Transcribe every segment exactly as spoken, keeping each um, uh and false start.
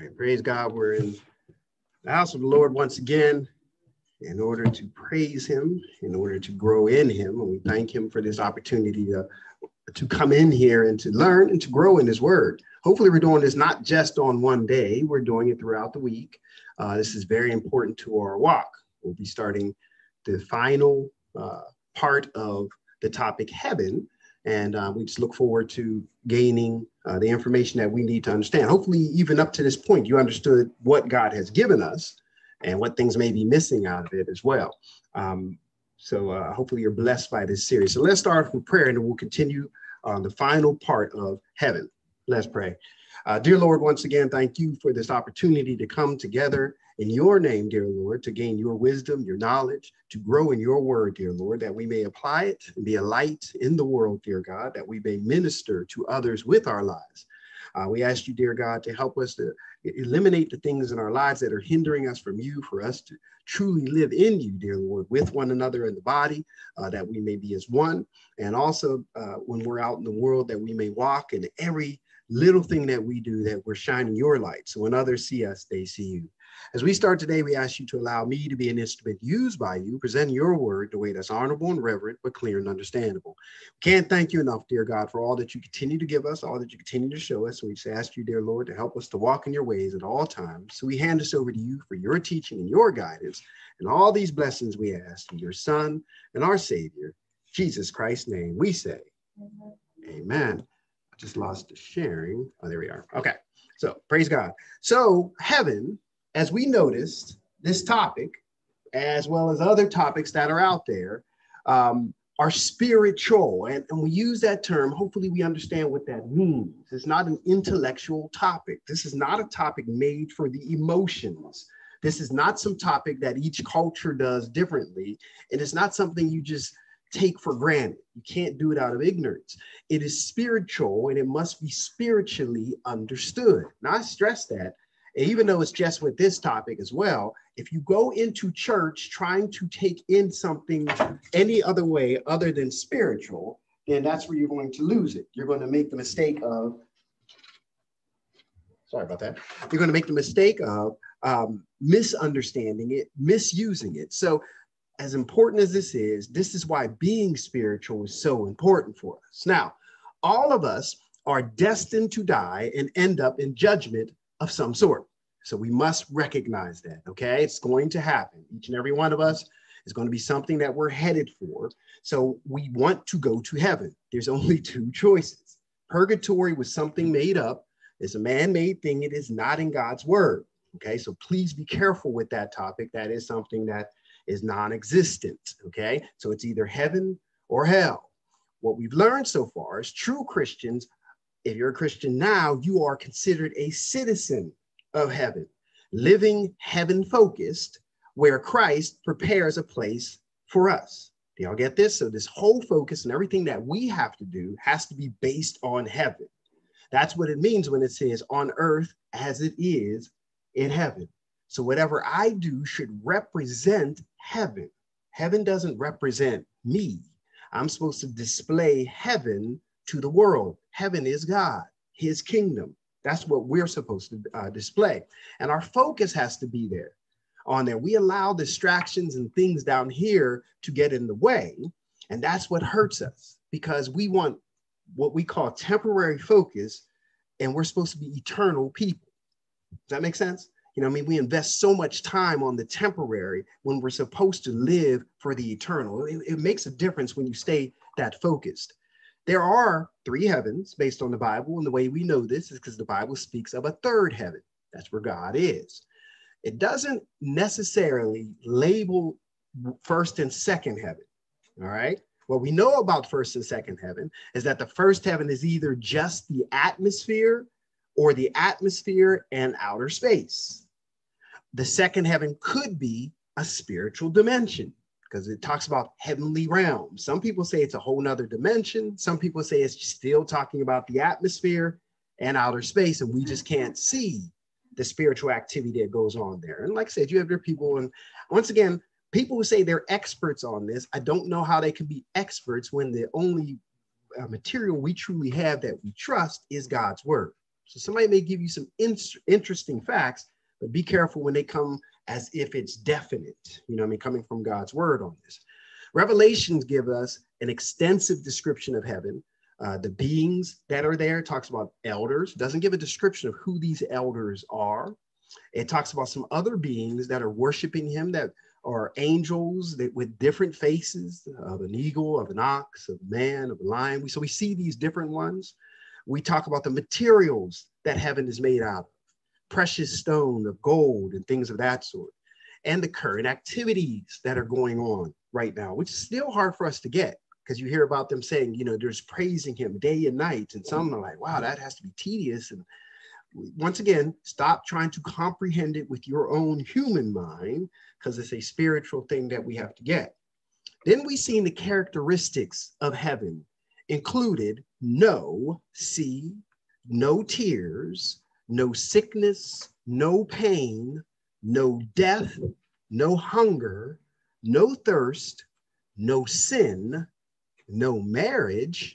right, praise God. We're in the house of the Lord once again in order to praise him, in order to grow in him. And we thank him for this opportunity to, to come in here and to learn and to grow in his word. Hopefully we're doing this not just on one day, we're doing it throughout the week. Uh, this is very important to our walk. We'll be starting the final uh, part of the topic heaven. And uh, we just look forward to gaining uh, the information that we need to understand. Hopefully, even up to this point, you understood what God has given us and what things may be missing out of it as well. Um, so uh, hopefully you're blessed by this series. So let's start with prayer and then we'll continue on the final part of heaven. Let's pray. Uh, dear Lord, once again, thank you for this opportunity to come together in your name, dear Lord, to gain your wisdom, your knowledge, to grow in your word, dear Lord, that we may apply it and be a light in the world, dear God, that we may minister to others with our lives. Uh, we ask you, dear God, to help us to eliminate the things in our lives that are hindering us from you, for us to truly live in you, dear Lord, with one another in the body, uh, that we may be as one. And also uh, when we're out in the world, that we may walk in every little thing that we do, that we're shining your light. So when others see us, they see you. As we start today, we ask you to allow me to be an instrument used by you, present your word the way that's honorable and reverent, but clear and understandable. Can't thank you enough, dear God, for all that you continue to give us, all that you continue to show us. So we just ask you, dear Lord, to help us to walk in your ways at all times. So we hand this over to you for your teaching and your guidance, and all these blessings we ask in your Son and our Savior, Jesus Christ's name, we say, amen. Amen. I just lost the sharing. Oh, there we are. Okay. So praise God. So heaven, as we noticed, this topic, as well as other topics that are out there, um, are spiritual. And, and we use that term. Hopefully we understand what that means. It's not an intellectual topic. This is not a topic made for the emotions. This is not some topic that each culture does differently. And it's not something you just take for granted. You can't do it out of ignorance. It is spiritual and it must be spiritually understood. Now I stress that. And even though it's just with this topic as well, if you go into church trying to take in something any other way other than spiritual, then that's where you're going to lose it. You're going to make the mistake of, sorry about that. You're going to make the mistake of um, misunderstanding it, misusing it. So as important as this is, this is why being spiritual is so important for us. Now, all of us are destined to die and end up in judgment of some sort. So we must recognize that, okay? It's going to happen. Each and every one of us is going to be something that we're headed for. So we want to go to heaven. There's only two choices. Purgatory was something made up. It's a man-made thing. It is not in God's word, okay? So please be careful with that topic. That is something that is non-existent, okay? So it's either heaven or hell. What we've learned so far is true Christians, if you're a Christian now, you are considered a citizen of heaven, living heaven-focused, where Christ prepares a place for us. Do y'all get this? So this whole focus and everything that we have to do has to be based on heaven. That's what it means when it says on earth as it is in heaven. So whatever I do should represent heaven. Heaven doesn't represent me. I'm supposed to display heaven to the world. Heaven is God, his kingdom. That's what we're supposed to uh, display. And our focus has to be there on there. We allow distractions and things down here to get in the way. And that's what hurts us, because we want what we call temporary focus, and we're supposed to be eternal people. Does that make sense? You know, I mean, we invest so much time on the temporary when we're supposed to live for the eternal. It, it makes a difference when you stay that focused. There are three heavens based on the Bible, and the way we know this is because the Bible speaks of a third heaven. That's where God is. It doesn't necessarily label first and second heaven, all right? What we know about first and second heaven is that the first heaven is either just the atmosphere or the atmosphere and outer space. The second heaven could be a spiritual dimension, because it talks about heavenly realms. Some people say it's a whole nother dimension. Some people say it's still talking about the atmosphere and outer space, and we just can't see the spiritual activity that goes on there. And like I said, you have your people, and once again, people who say they're experts on this, I don't know how they can be experts when the only uh, material we truly have that we trust is God's word. So somebody may give you some in interesting facts, but be careful when they come as if it's definite, you know what I mean, coming from God's word on this. Revelations give us an extensive description of heaven. Uh, the beings that are there, talks about elders, doesn't give a description of who these elders are. It talks about some other beings that are worshiping him, that are angels that with different faces, of an eagle, of an ox, of a man, of a lion. So we see these different ones. We talk about the materials that heaven is made out of, precious stone, of gold, and things of that sort, and the current activities that are going on right now, which is still hard for us to get, because you hear about them saying, you know, there's praising him day and night, and some are like, wow, that has to be tedious. And once again, stop trying to comprehend it with your own human mind, because it's a spiritual thing that we have to get. Then we see the characteristics of heaven included: no sea, no tears, no sickness, no pain, no death, no hunger, no thirst, no sin, no marriage,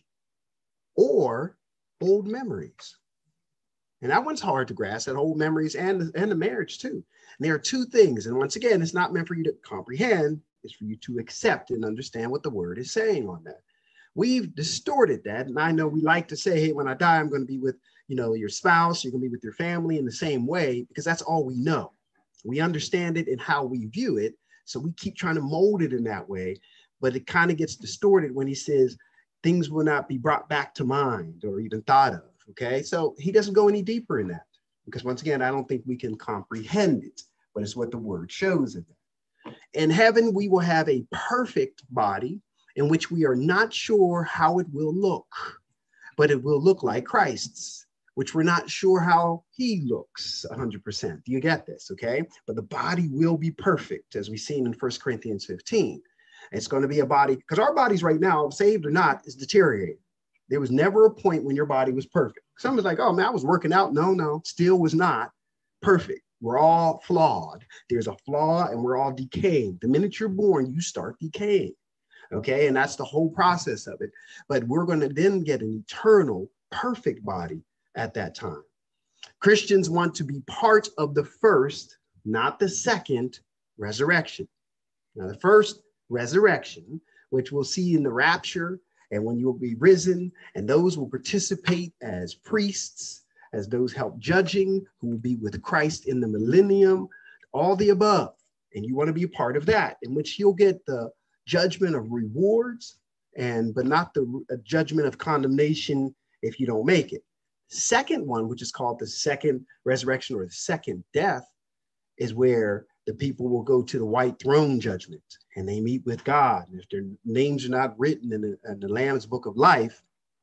or old memories. And that one's hard to grasp, that old memories and, and the marriage too. And there are two things. And once again, it's not meant for you to comprehend, it's for you to accept and understand what the word is saying on that. We've distorted that. And I know we like to say, hey, when I die, I'm going to be with, you know, your spouse, you're going to be with your family in the same way, because that's all we know. We understand it and how we view it. So we keep trying to mold it in that way. But it kind of gets distorted when he says things will not be brought back to mind or even thought of. Okay, so he doesn't go any deeper in that, because once again, I don't think we can comprehend it, but it's what the word shows in that. In heaven, we will have a perfect body in which we are not sure how it will look, but it will look like Christ's, which we're not sure how he looks one hundred percent. Do you get this? Okay, but the body will be perfect, as we've seen in First Corinthians fifteen. It's going to be a body, because our bodies right now, saved or not, is deteriorating. There was never a point when your body was perfect. Someone's like, oh man, I was working out. No, no, still was not perfect. We're all flawed. There's a flaw and we're all decaying. The minute you're born, you start decaying. Okay, and that's the whole process of it. But we're going to then get an eternal, perfect body at that time. Christians want to be part of the first, not the second, resurrection. Now, the first resurrection, which we'll see in the rapture, and when you will be risen, and those will participate as priests, as those help judging, who will be with Christ in the millennium, all the above. And you want to be a part of that, in which you'll get the judgment of rewards, and but not the judgment of condemnation if you don't make it. Second one, which is called the second resurrection or the second death, is where the people will go to the white throne judgment and they meet with God. And if their names are not written in the, in the Lamb's book of life,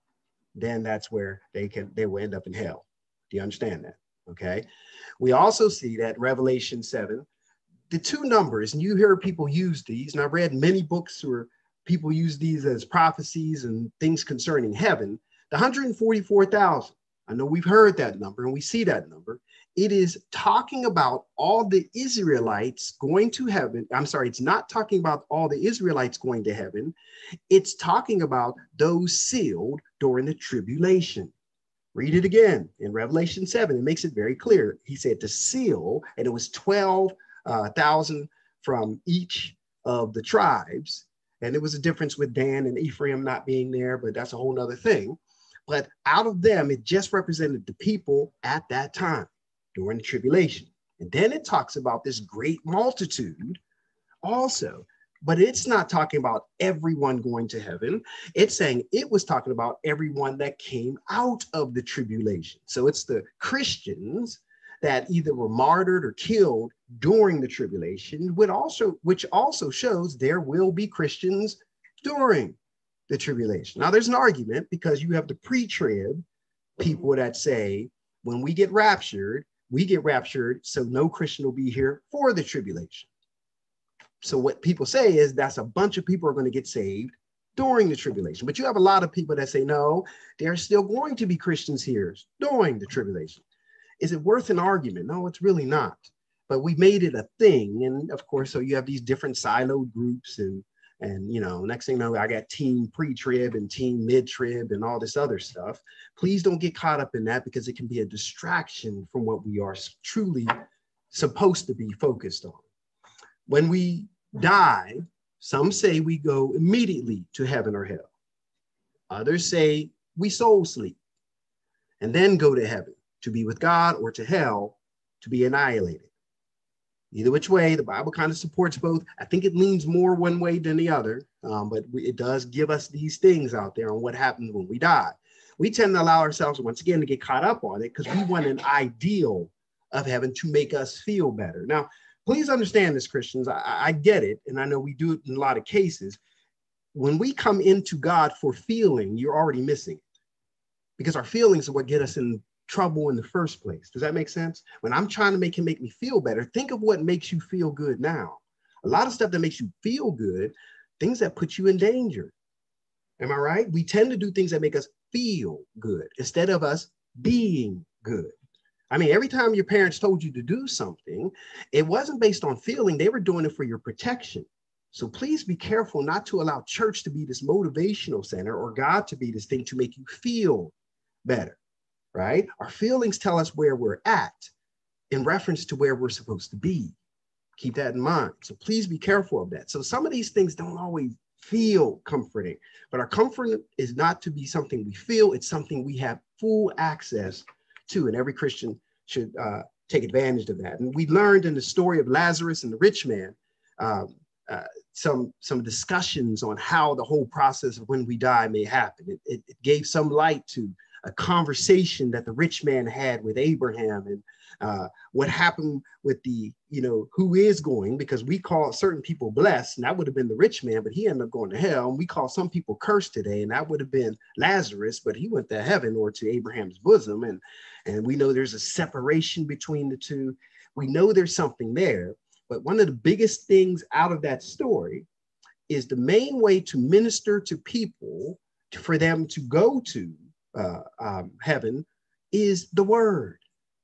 then that's where they can they will end up in hell. Do you understand that? Okay. We also see that Revelation seven, the two numbers, and you hear people use these, and I've read many books where people use these as prophecies and things concerning heaven. The one hundred forty-four thousand, I know we've heard that number and we see that number. It is talking about all the Israelites going to heaven. I'm sorry, it's not talking about all the Israelites going to heaven. It's talking about those sealed during the tribulation. Read it again in Revelation seven. It makes it very clear. He said to seal, and it was twelve thousand from each of the tribes. And there was a difference with Dan and Ephraim not being there, but that's a whole nother thing. But out of them, it just represented the people at that time during the tribulation. And then it talks about this great multitude also, but it's not talking about everyone going to heaven. It's saying it was talking about everyone that came out of the tribulation. So it's the Christians that either were martyred or killed during the tribulation, which also, which also shows there will be Christians during the tribulation. Now there's an argument, because you have the pre-trib people that say, when we get raptured, we get raptured, so no Christian will be here for the tribulation. So what people say is that's a bunch of people are going to get saved during the tribulation. But you have a lot of people that say, no, there are still going to be Christians here during the tribulation. Is it worth an argument? No, it's really not. But we made it a thing. And of course, so you have these different siloed groups, and, And, you know, next thing you know, I got team pre-trib and team mid-trib and all this other stuff. Please don't get caught up in that, because it can be a distraction from what we are truly supposed to be focused on. When we die, some say we go immediately to heaven or hell. Others say we soul sleep and then go to heaven to be with God, or to hell to be annihilated. Either which way, the Bible kind of supports both. I think it leans more one way than the other, um, but we, it does give us these things out there on what happens when we die. We tend to allow ourselves, once again, to get caught up on it because we want an ideal of heaven to make us feel better. Now, please understand this, Christians. I, I get it, and I know we do it in a lot of cases. When we come into God for feeling, you're already missing it, because our feelings are what get us in trouble in the first place. Does that make sense? When I'm trying to make him make me feel better, think of what makes you feel good now. A lot of stuff that makes you feel good, things that put you in danger. Am I right? We tend to do things that make us feel good instead of us being good. I mean, every time your parents told you to do something, it wasn't based on feeling. They were doing it for your protection. So please be careful not to allow church to be this motivational center, or God to be this thing to make you feel better. Right? Our feelings tell us where we're at in reference to where we're supposed to be. Keep that in mind. So please be careful of that. So some of these things don't always feel comforting, but our comfort is not to be something we feel. It's something we have full access to, and every Christian should uh, take advantage of that. And we learned in the story of Lazarus and the rich man, um, uh, some, some discussions on how the whole process of when we die may happen. It, it, it gave some light to a conversation that the rich man had with Abraham, and uh, what happened with the, you know, who is going, because we call certain people blessed, and that would have been the rich man, but he ended up going to hell. And we call some people cursed today, and that would have been Lazarus, but he went to heaven, or to Abraham's bosom. And, and we know there's a separation between the two. We know there's something there, but one of the biggest things out of that story is the main way to minister to people, for them to go to Uh, um, heaven, is the word.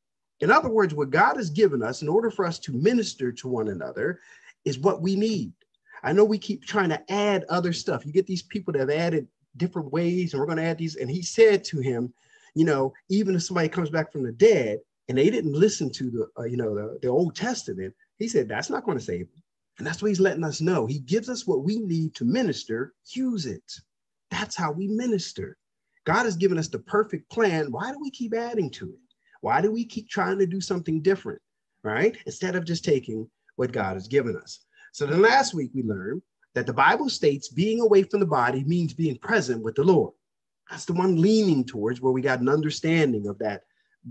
In other words, what God has given us in order for us to minister to one another is what we need. I know we keep trying to add other stuff. You get these people that have added different ways, and we're going to add these. And he said to him, you know, even if somebody comes back from the dead and they didn't listen to the, uh, you know, the, the Old Testament, he said, that's not going to save them. And that's what he's letting us know. He gives us what we need to minister. Use it. That's how we minister. God has given us the perfect plan. Why do we keep adding to it? Why do we keep trying to do something different, right? Instead of just taking what God has given us. So then last week we learned that the Bible states being away from the body means being present with the Lord. That's the one leaning towards where we got an understanding of that.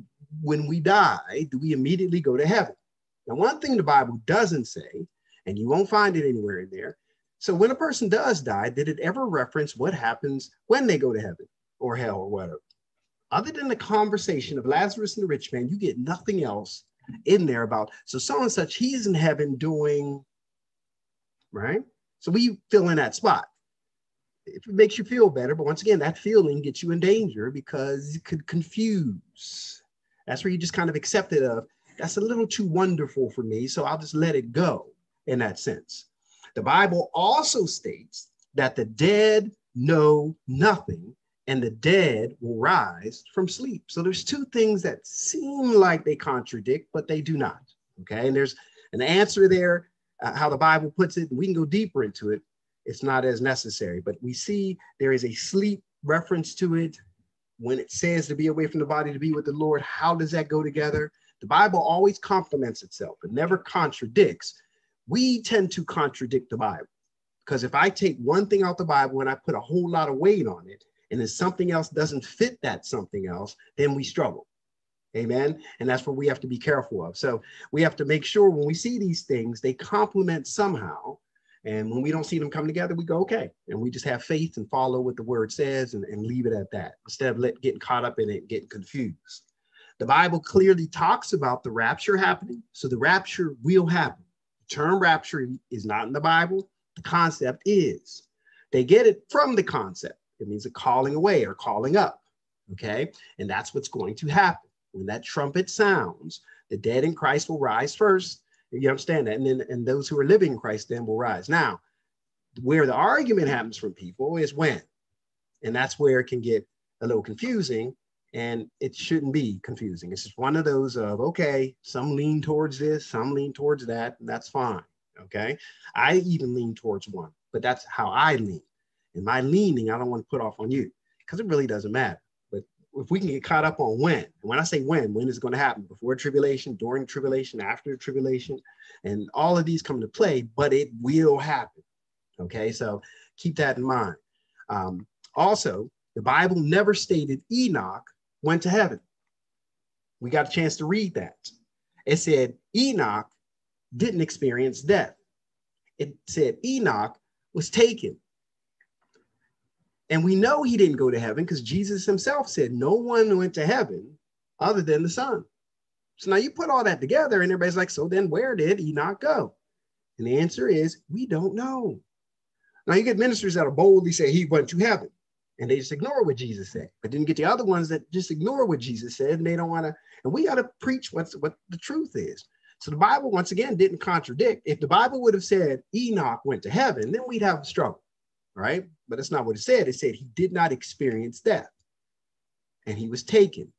When we die, do we immediately go to heaven? Now, one thing the Bible doesn't say, and you won't find it anywhere in there. So when a person does die, did it ever reference what happens when they go to heaven or hell or whatever? Other than the conversation of Lazarus and the rich man, you get nothing else in there about, so so and such, he's in heaven doing, right? So we fill in that spot. If it makes you feel better, but once again, that feeling gets you in danger because it could confuse. That's where you just kind of accept it of, that's a little too wonderful for me, so I'll just let it go in that sense. The Bible also states that the dead know nothing, and the dead will rise from sleep. So there's two things that seem like they contradict, but they do not, okay? And there's an answer there, uh, how the Bible puts it. We can go deeper into it. It's not as necessary, but we see there is a sleep reference to it. When it says to be away from the body, to be with the Lord, how does that go together? The Bible always complements itself. It never contradicts. We tend to contradict the Bible, because if I take one thing out the Bible and I put a whole lot of weight on it, and then something else doesn't fit that something else, then we struggle. Amen. And that's what we have to be careful of. So we have to make sure when we see these things, they complement somehow. And when we don't see them come together, we go, okay. And we just have faith and follow what the word says, and, and leave it at that, instead of let, getting caught up in it and getting confused. The Bible clearly talks about the rapture happening. So the rapture will happen. The term rapture is not in the Bible. The concept is. They get it from the concept. It means a calling away or calling up, okay? And that's what's going to happen. When that trumpet sounds, the dead in Christ will rise first. You understand that? And then and those who are living in Christ then will rise. Now, Where the argument happens from people is when. And that's where it can get a little confusing, and it shouldn't be confusing. It's just one of those of, okay, some lean towards this, some lean towards that, and that's fine, okay? I even lean towards one, but that's how I lean. And my leaning, I don't want to put off on you because it really doesn't matter. But if we can get caught up on when, and when I say when, when is it going to happen? Before tribulation, during tribulation, after tribulation, and all of these come into play, but it will happen, okay? So keep that in mind. Um, also, the Bible never stated Enoch went to heaven. We got a chance to read that. It said Enoch didn't experience death. It said Enoch was taken. And we know he didn't go to heaven because Jesus himself said no one went to heaven other than the Son. So now you put all that together and everybody's like, so then where did Enoch go? And the answer is, we don't know. Now you get ministers that will boldly say he went to heaven. And they just ignore what Jesus said. But then you get the other ones that just ignore what Jesus said, and they don't want to, and we got to preach what's what the truth is. So the Bible, once again, didn't contradict. If the Bible would have said Enoch went to heaven, then we'd have a struggle, right? But that's not what it said. It said he did not experience death, and he was taken.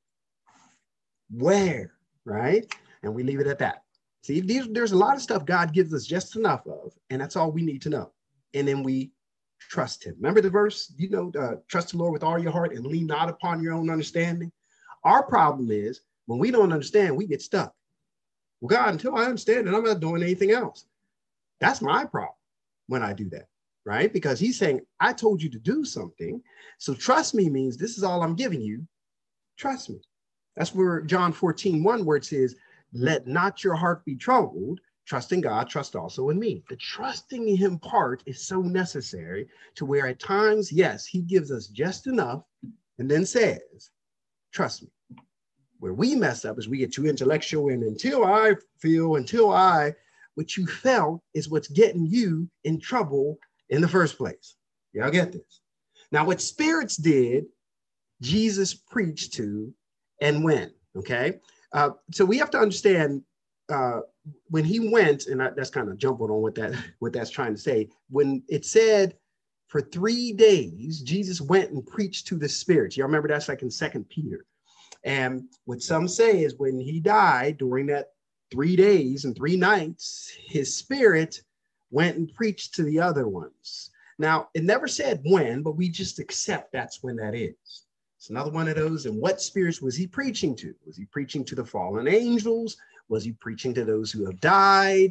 Where, right? And we leave it at that. See, these, there's a lot of stuff God gives us just enough of, and that's all we need to know. And then we trust him. Remember the verse, you know, uh, trust the Lord with all your heart and lean not upon your own understanding. Our problem is when we don't understand, we get stuck. Well, God, until I understand it, I'm not doing anything else. That's my problem when I do that, right? Because he's saying, I told you to do something. So trust me means this is all I'm giving you. Trust me. That's where John fourteen, one, where it says, let not your heart be troubled. Trust in God, trust also in me. The trusting in him part is so necessary to where at times, yes, he gives us just enough and then says, trust me. Where we mess up is we get too intellectual and until I feel, until I, what you felt is what's getting you in trouble in the first place. Y'all get this? Now, what spirits did, Jesus preached to and when, okay? Uh, so we have to understand uh, when he went, and I, that's kind of jumping on what that what that's trying to say. When it said for three days, Jesus went and preached to the spirits. Y'all remember that's like in Second Peter. And what some say is when he died during that three days and three nights, his spirit went and preached to the other ones. Now, it never said when, but we just accept that's when that is. It's another one of those. And what spirits was he preaching to? Was he preaching to the fallen angels? Was he preaching to those who have died?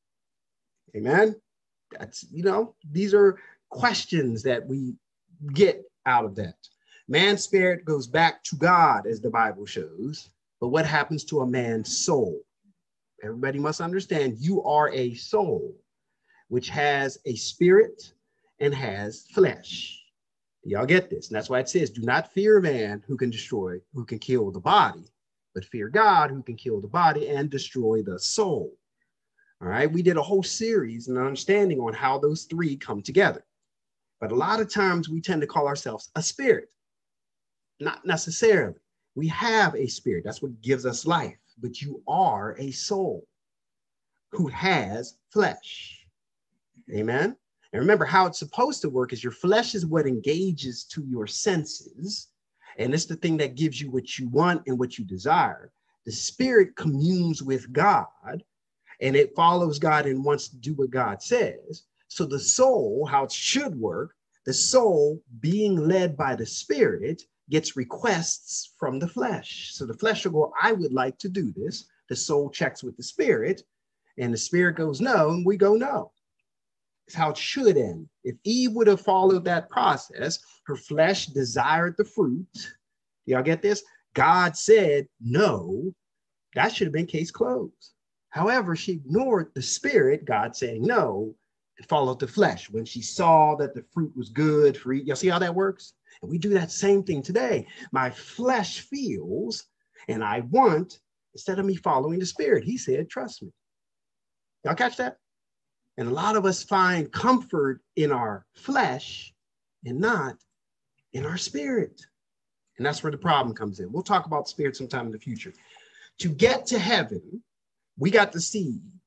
Amen. That's, you know, these are questions that we get out of that. Man's spirit goes back to God, as the Bible shows. But what happens to a man's soul? Everybody must understand you are a soul, which has a spirit and has flesh. Y'all get this? And that's why it says, do not fear man who can destroy, who can kill the body, but fear God who can kill the body and destroy the soul. All right. We did a whole series and understanding on how those three come together. But a lot of times we tend to call ourselves a spirit. Not necessarily. We have a spirit. That's what gives us life. But you are a soul who has flesh. Amen. And remember how it's supposed to work is your flesh is what engages to your senses. And it's the thing that gives you what you want and what you desire. The spirit communes with God and it follows God and wants to do what God says. So the soul, how it should work, the soul being led by the spirit gets requests from the flesh. So the flesh will go, I would like to do this. The soul checks with the spirit and the spirit goes, no, and we go, no. It's how it should end. If Eve would have followed that process, her flesh desired the fruit. Y'all get this? God said no. That should have been case closed. However, she ignored the spirit, God saying no, and followed the flesh. When she saw that the fruit was good for eat. Y'all see how that works? And we do that same thing today. My flesh feels and I want instead of me following the spirit. He said, trust me. Y'all catch that? And a lot of us find comfort in our flesh and not in our spirit. And that's where the problem comes in. We'll talk about spirit sometime in the future. To get to heaven, we got to see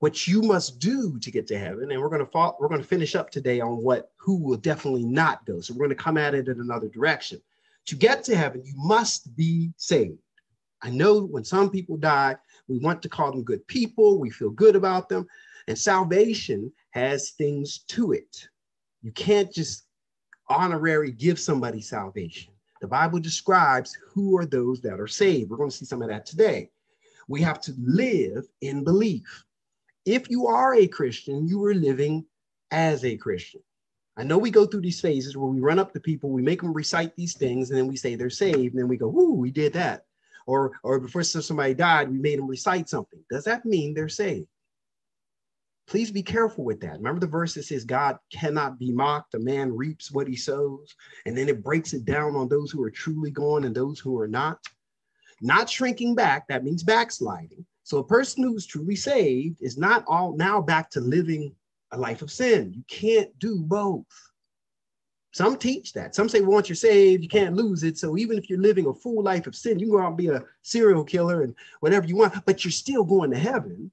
what you must do to get to heaven. And we're going to fall, we're going to finish up today on what who will definitely not go. So we're going to come at it in another direction. To get to heaven, you must be saved. I know when some people die, we want to call them good people. We feel good about them. And salvation has things to it. You can't just honorary give somebody salvation. The Bible describes who are those that are saved. We're going to see some of that today. We have to live in belief. If you are a Christian, you are living as a Christian. I know we go through these phases where we run up to people, we make them recite these things, and then we say they're saved, and then we go, "Ooh, we did that." Or, or before somebody died, we made them recite something. Does that mean they're saved? Please be careful with that. Remember the verse that says God cannot be mocked. A man reaps what he sows. And then it breaks it down on those who are truly gone and those who are not. Not shrinking back, that means backsliding. So a person who's truly saved is not all now back to living a life of sin. You can't do both. Some teach that. Some say, well, once you're saved, you can't lose it. So even if you're living a full life of sin, you can go out and be a serial killer and whatever you want, but you're still going to heaven.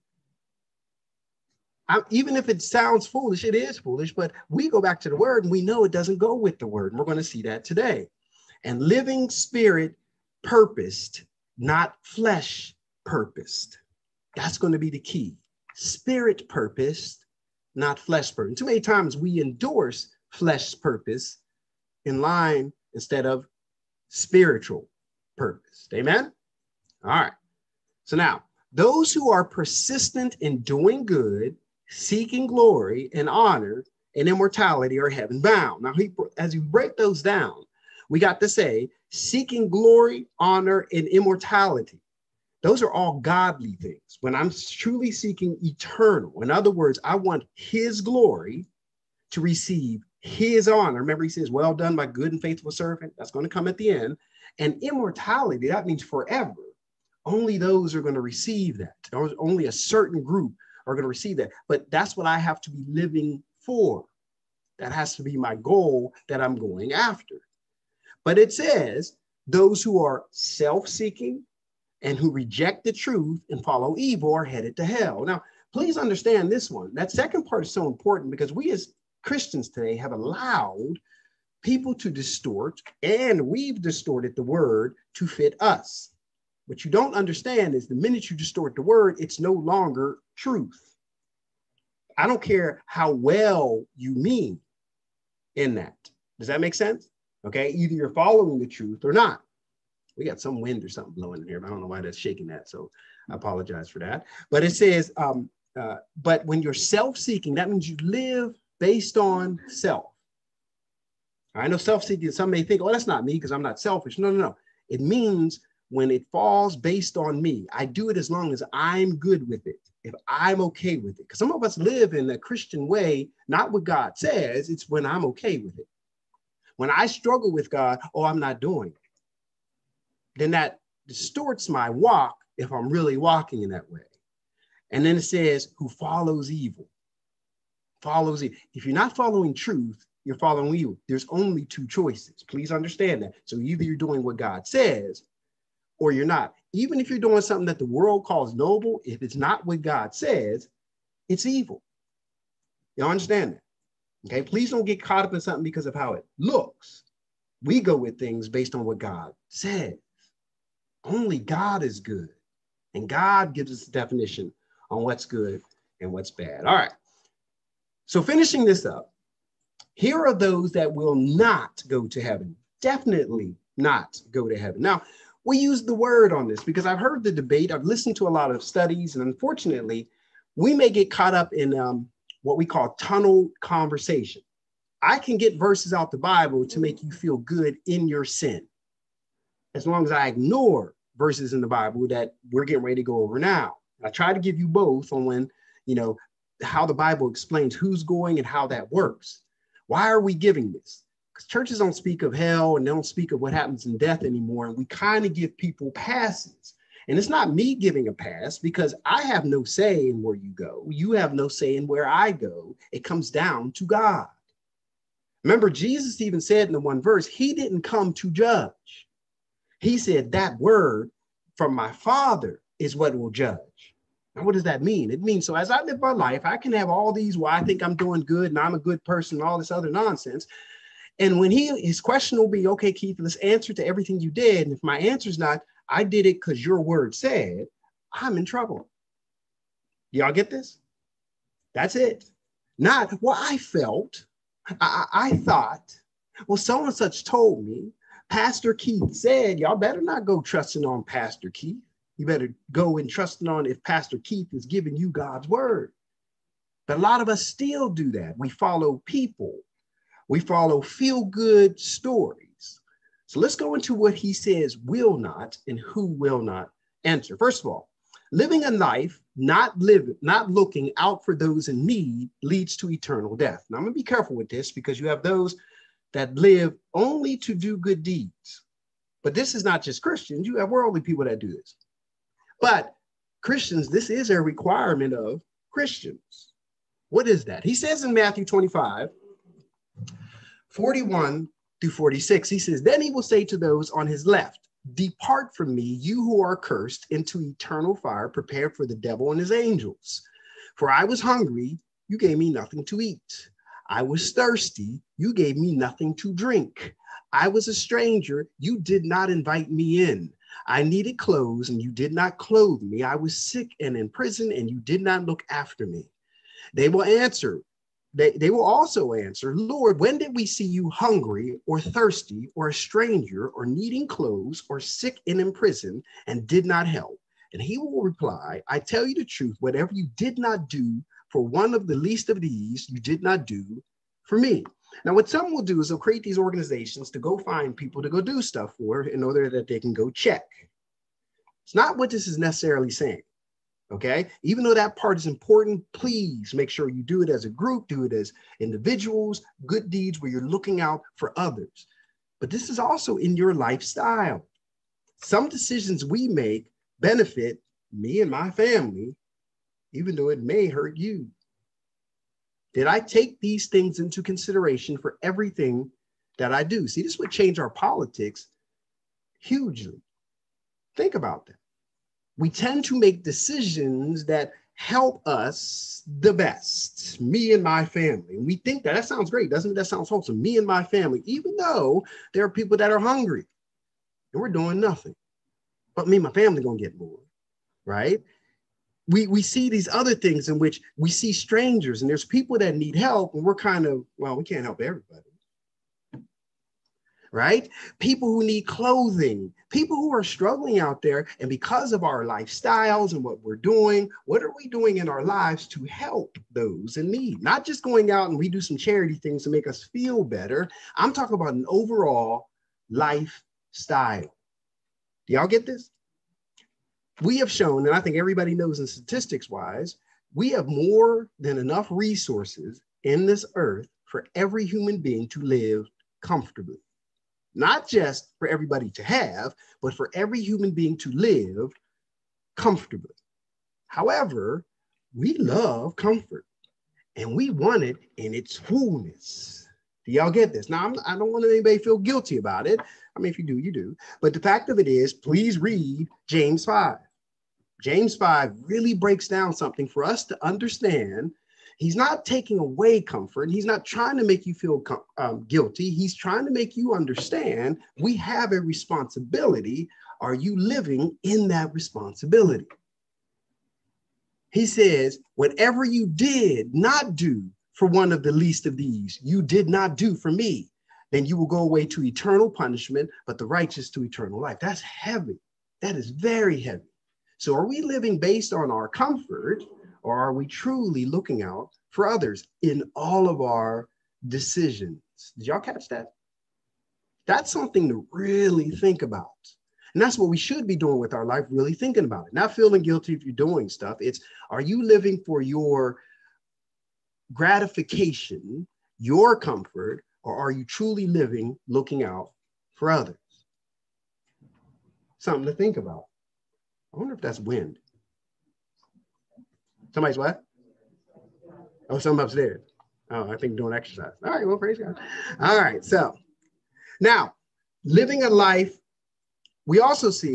I, even if it sounds foolish, it is foolish, but we go back to the word and we know it doesn't go with the word. And we're going to see that today. And living spirit purposed, not flesh purposed. That's going to be the key. Spirit purposed, not flesh purposed. Too many times we endorse flesh purpose in line instead of spiritual purpose. Amen? All right. So now, those who are persistent in doing good, seeking glory and honor and immortality are heaven bound. Now, he, as you break those down, we got to say, seeking glory, honor, and immortality. Those are all godly things. When I'm truly seeking eternal, in other words, I want his glory to receive his honor. Remember, he says, well done, my good and faithful servant. That's going to come at the end. And immortality, that means forever. Only those are going to receive that. Only a certain group are going to receive that. But that's what I have to be living for. That has to be my goal that I'm going after. But it says those who are self-seeking and who reject the truth and follow evil are headed to hell. Now, please understand this one. That second part is so important because we as Christians today have allowed people to distort, and we've distorted the word to fit us. What you don't understand is the minute you distort the word, it's no longer truth. I don't care how well you mean in that. Does that make sense? Okay, either you're following the truth or not. We got some wind or something blowing in here, but I don't know why that's shaking that. So I apologize for that. But it says, um, uh, but when you're self-seeking, that means you live based on self. I know self-seeking, some may think, oh, that's not me because I'm not selfish. No, no, no. It means when it falls based on me, I do it as long as I'm good with it, if I'm okay with it. Because some of us live in a Christian way, not what God says, it's when I'm okay with it. When I struggle with God, oh, I'm not doing it. Then that distorts my walk if I'm really walking in that way. And then it says, who follows evil. Follows it. If you're not following truth, you're following evil. There's only two choices. Please understand that. So either you're doing what God says or you're not. Even if you're doing something that the world calls noble, if it's not what God says, it's evil. You understand that? Okay, please don't get caught up in something because of how it looks. We go with things based on what God says. Only God is good. And God gives us a definition on what's good and what's bad. All right. So finishing this up, here are those that will not go to heaven. Definitely not go to heaven. Now, we use the word on this because I've heard the debate. I've listened to a lot of studies, and unfortunately, we may get caught up in um, what we call tunnel conversation. I can get verses out the Bible to make you feel good in your sin, as long as I ignore verses in the Bible that we're getting ready to go over now. I try to give you both on when, you know, how the Bible explains who's going and how that works. Why are we giving this? Because churches don't speak of hell and they don't speak of what happens in death anymore. And we kind of give people passes. And it's not me giving a pass because I have no say in where you go. You have no say in where I go. It comes down to God. Remember, Jesus even said in the one verse, he didn't come to judge. He said that word from my Father is what will judge. Now, what does that mean? It means so as I live my life, I can have all these, well, I think I'm doing good and I'm a good person and all this other nonsense. And when he, his question will be, okay, Keith, let's answer to everything you did. And if my answer is not, I did it because your word said, I'm in trouble. Y'all get this? That's it. Not, well, I felt, I, I thought, well, so and such told me, Pastor Keith said, y'all better not go trusting on Pastor Keith. You better go and trusting on if Pastor Keith is giving you God's word. But a lot of us still do that. We follow people. We follow feel-good stories. So let's go into what he says will not and who will not enter. First of all, living a life not living, not looking out for those in need leads to eternal death. Now I'm gonna be careful with this because you have those that live only to do good deeds. But this is not just Christians. You have worldly people that do this. But Christians, this is a requirement of Christians. What is that? He says in Matthew twenty-five, forty-one through forty-six, he says, then he will say to those on his left, depart from me, you who are cursed, into eternal fire prepared for the devil and his angels. For I was hungry, you gave me nothing to eat. I was thirsty, you gave me nothing to drink. I was a stranger, you did not invite me in. I needed clothes, and you did not clothe me. I was sick and in prison, and you did not look after me. They will answer, They, they will also answer, Lord, when did we see you hungry or thirsty or a stranger or needing clothes or sick and in prison and did not help? And he will reply, I tell you the truth, whatever you did not do for one of the least of these, you did not do for me. Now, what some will do is they'll create these organizations to go find people to go do stuff for in order that they can go check. It's not what this is necessarily saying. Okay, even though that part is important, please make sure you do it as a group, do it as individuals, good deeds where you're looking out for others. But this is also in your lifestyle. Some decisions we make benefit me and my family, even though it may hurt you. Did I take these things into consideration for everything that I do? See, this would change our politics hugely. Think about that. We tend to make decisions that help us the best, me and my family. And we think that, that sounds great, doesn't it? That sounds wholesome, me and my family, even though there are people that are hungry and we're doing nothing. But me and my family gonna get more, right? We, we see these other things in which we see strangers and there's people that need help and we're kind of, well, we can't help everybody. Right? People who need clothing, people who are struggling out there. And because of our lifestyles and what we're doing, what are we doing in our lives to help those in need? Not just going out and we do some charity things to make us feel better. I'm talking about an overall lifestyle. Do y'all get this? We have shown, and I think everybody knows in statistics wise, we have more than enough resources in this earth for every human being to live comfortably. Not just for everybody to have, but for every human being to live comfortably. However, we love comfort and we want it in its fullness. Do y'all get this? Now, I'm, I don't want anybody to feel guilty about it. I mean, if you do, you do. But the fact of it is, please read James five. James five really breaks down something for us to understand. He's not taking away comfort. He's not trying to make you feel um, guilty. He's trying to make you understand we have a responsibility. Are you living in that responsibility? He says, whatever you did not do for one of the least of these, you did not do for me. Then you will go away to eternal punishment, but the righteous to eternal life. That's heavy. That is very heavy. So are we living based on our comfort? Or are we truly looking out for others in all of our decisions? Did y'all catch that? That's something to really think about. And that's what we should be doing with our life, really thinking about it. Not feeling guilty if you're doing stuff. It's, are you living for your gratification, your comfort, or are you truly living looking out for others? Something to think about. I wonder if that's wind. Somebody's what? Oh, something upstairs. Oh, I think doing exercise. All right, well, praise God. All right, so now living a life, we also see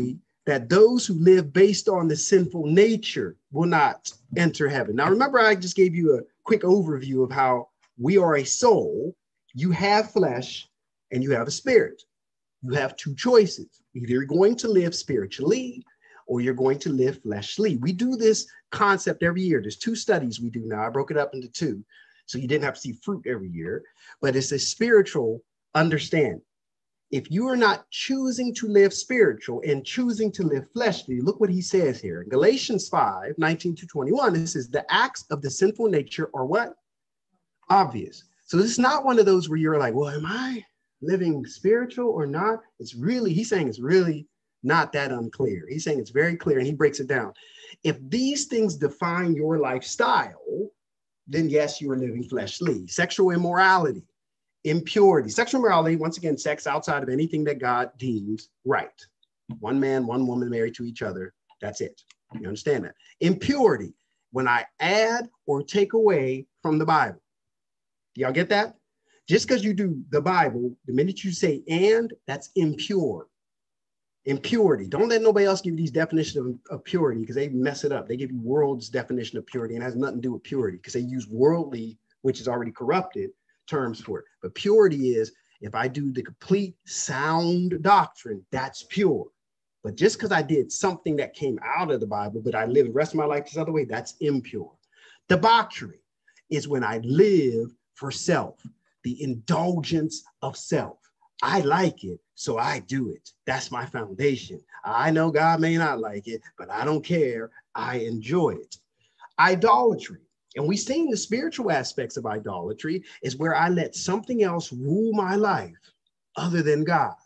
that those who live based on the sinful nature will not enter heaven. Now, remember, I just gave you a quick overview of how we are a soul. You have flesh and you have a spirit. You have two choices. Either you're going to live spiritually or you're going to live fleshly. We do this concept every year. There's two studies we do now. I broke it up into two, so you didn't have to see fruit every year, but it's a spiritual understanding. If you are not choosing to live spiritual and choosing to live fleshly, look what he says here. In Galatians five, nineteen to twenty-one, it says the acts of the sinful nature are what? Obvious. So this is not one of those where you're like, well, am I living spiritual or not? It's really, he's saying it's really not that unclear. He's saying it's very clear, and he breaks it down. If these things define your lifestyle, then yes, you are living fleshly. Sexual immorality, impurity. Sexual immorality, once again, sex outside of anything that God deems right. One man, one woman married to each other. That's it. You understand that? Impurity, when I add or take away from the Bible. Do y'all get that? Just because you do the Bible, the minute you say and, that's impure. Impurity. Don't let nobody else give you these definitions of, of purity, because they mess it up. They give you world's definition of purity, and it has nothing to do with purity because they use worldly, which is already corrupted, terms for it. But purity is if I do the complete sound doctrine, that's pure. But just because I did something that came out of the Bible, but I live the rest of my life this other way, that's impure. Debauchery is when I live for self, the indulgence of self. I like it, so I do it. That's my foundation. I know God may not like it, but I don't care. I enjoy it. Idolatry. And we've seen the spiritual aspects of idolatry is where I let something else rule my life other than God.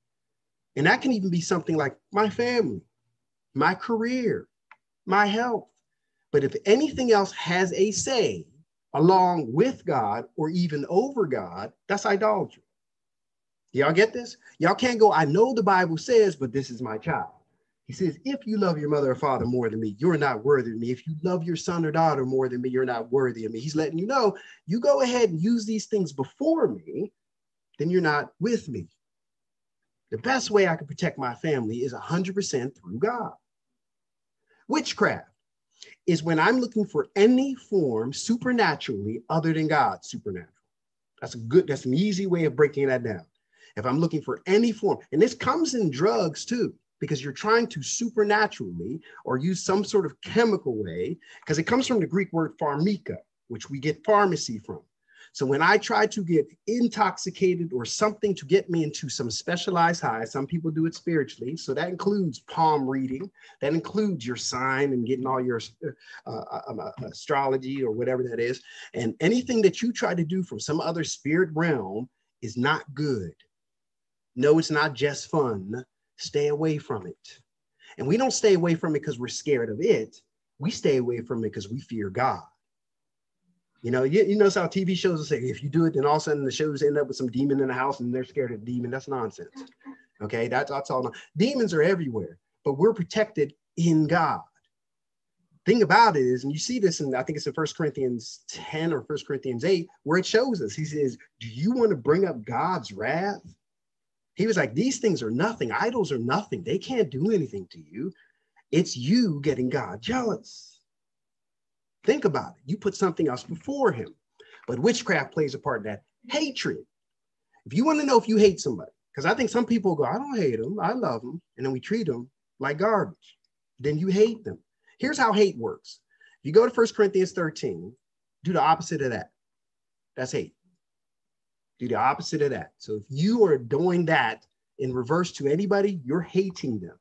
And that can even be something like my family, my career, my health. But if anything else has a say along with God or even over God, that's idolatry. Y'all get this? Y'all can't go, I know the Bible says, but this is my child. He says, if you love your mother or father more than me, you're not worthy of me. If you love your son or daughter more than me, you're not worthy of me. He's letting you know, you go ahead and use these things before me, then you're not with me. The best way I can protect my family is one hundred percent through God. Witchcraft is when I'm looking for any form supernaturally other than God, supernatural. That's a good, that's an easy way of breaking that down. If I'm looking for any form, and this comes in drugs too, because you're trying to supernaturally or use some sort of chemical way, because it comes from the Greek word pharmika, which we get pharmacy from. So when I try to get intoxicated or something to get me into some specialized high, some people do it spiritually. So that includes palm reading. That includes your sign and getting all your uh, uh, astrology or whatever that is. And anything that you try to do from some other spirit realm is not good. No, it's not just fun. Stay away from it. And we don't stay away from it because we're scared of it. We stay away from it because we fear God. You know, you, you notice how T V shows will say, if you do it, then all of a sudden the shows end up with some demon in the house and they're scared of the demon. That's nonsense. Okay, that's, that's all. Demons are everywhere, but we're protected in God. Thing about it is, and you see this in, I think it's in First Corinthians ten or First Corinthians eight, where it shows us, he says, do you want to bring up God's wrath? He was like, these things are nothing. Idols are nothing. They can't do anything to you. It's you getting God jealous. Think about it. You put something else before him. But witchcraft plays a part in that. Hatred. If you want to know if you hate somebody, because I think some people go, I don't hate them. I love them. And then we treat them like garbage. Then you hate them. Here's how hate works. If you go to First Corinthians thirteen, do the opposite of that. That's hate. Do the opposite of that. So if you are doing that in reverse to anybody, you're hating them.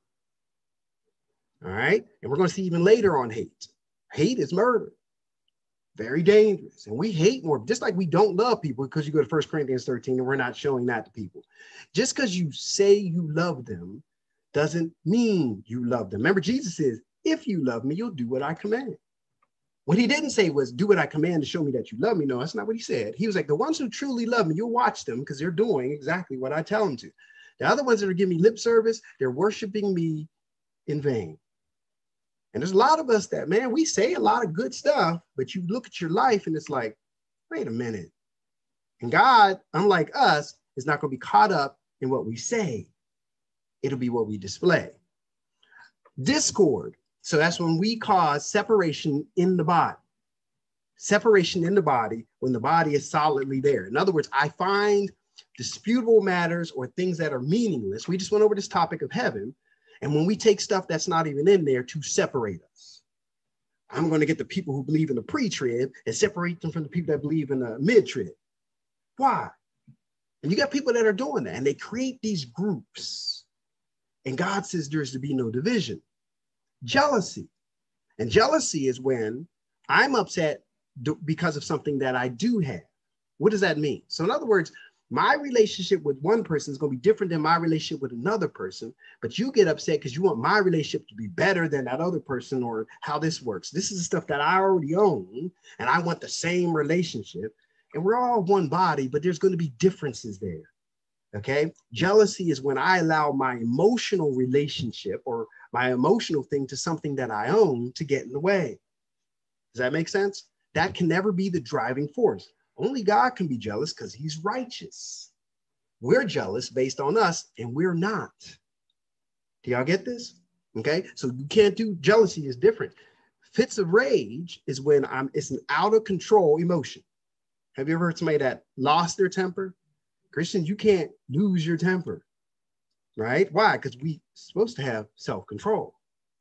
All right. And we're going to see even later on hate. Hate is murder. Very dangerous. And we hate more, just like we don't love people because you go to First Corinthians thirteen and we're not showing that to people. Just because you say you love them doesn't mean you love them. Remember, Jesus says, if you love me, you'll do what I command. What he didn't say was, do what I command to show me that you love me. No, that's not what he said. He was like, the ones who truly love me, you'll watch them because they're doing exactly what I tell them to. The other ones that are giving me lip service, they're worshiping me in vain. And there's a lot of us that, man, we say a lot of good stuff, but you look at your life and it's like, wait a minute. And God, unlike us, is not going to be caught up in what we say. It'll be what we display. Discord. So that's when we cause separation in the body. Separation in the body when the body is solidly there. In other words, I find disputable matters or things that are meaningless. We just went over this topic of heaven. And when we take stuff that's not even in there to separate us, I'm going to get the people who believe in the pre-trib and separate them from the people that believe in the mid-trib. Why? And you got people that are doing that, and they create these groups. And God says there's to be no division. Jealousy. And jealousy is when I'm upset because of something that I do have. What does that mean? So in other words, my relationship with one person is going to be different than my relationship with another person, but you get upset because you want my relationship to be better than that other person or how this works. This is the stuff that I already own, and I want the same relationship. And we're all one body, but there's going to be differences there. Okay. Jealousy is when I allow my emotional relationship or my emotional thing to something that I own to get in the way. Does that make sense? That can never be the driving force. Only God can be jealous because he's righteous. We're jealous based on us, and we're not. Do y'all get this? Okay. So you can't do, jealousy is different. Fits of rage is when I'm, it's an out of control emotion. Have you ever heard somebody that lost their temper? Christians, you can't lose your temper, right? Why? Because we're supposed to have self-control.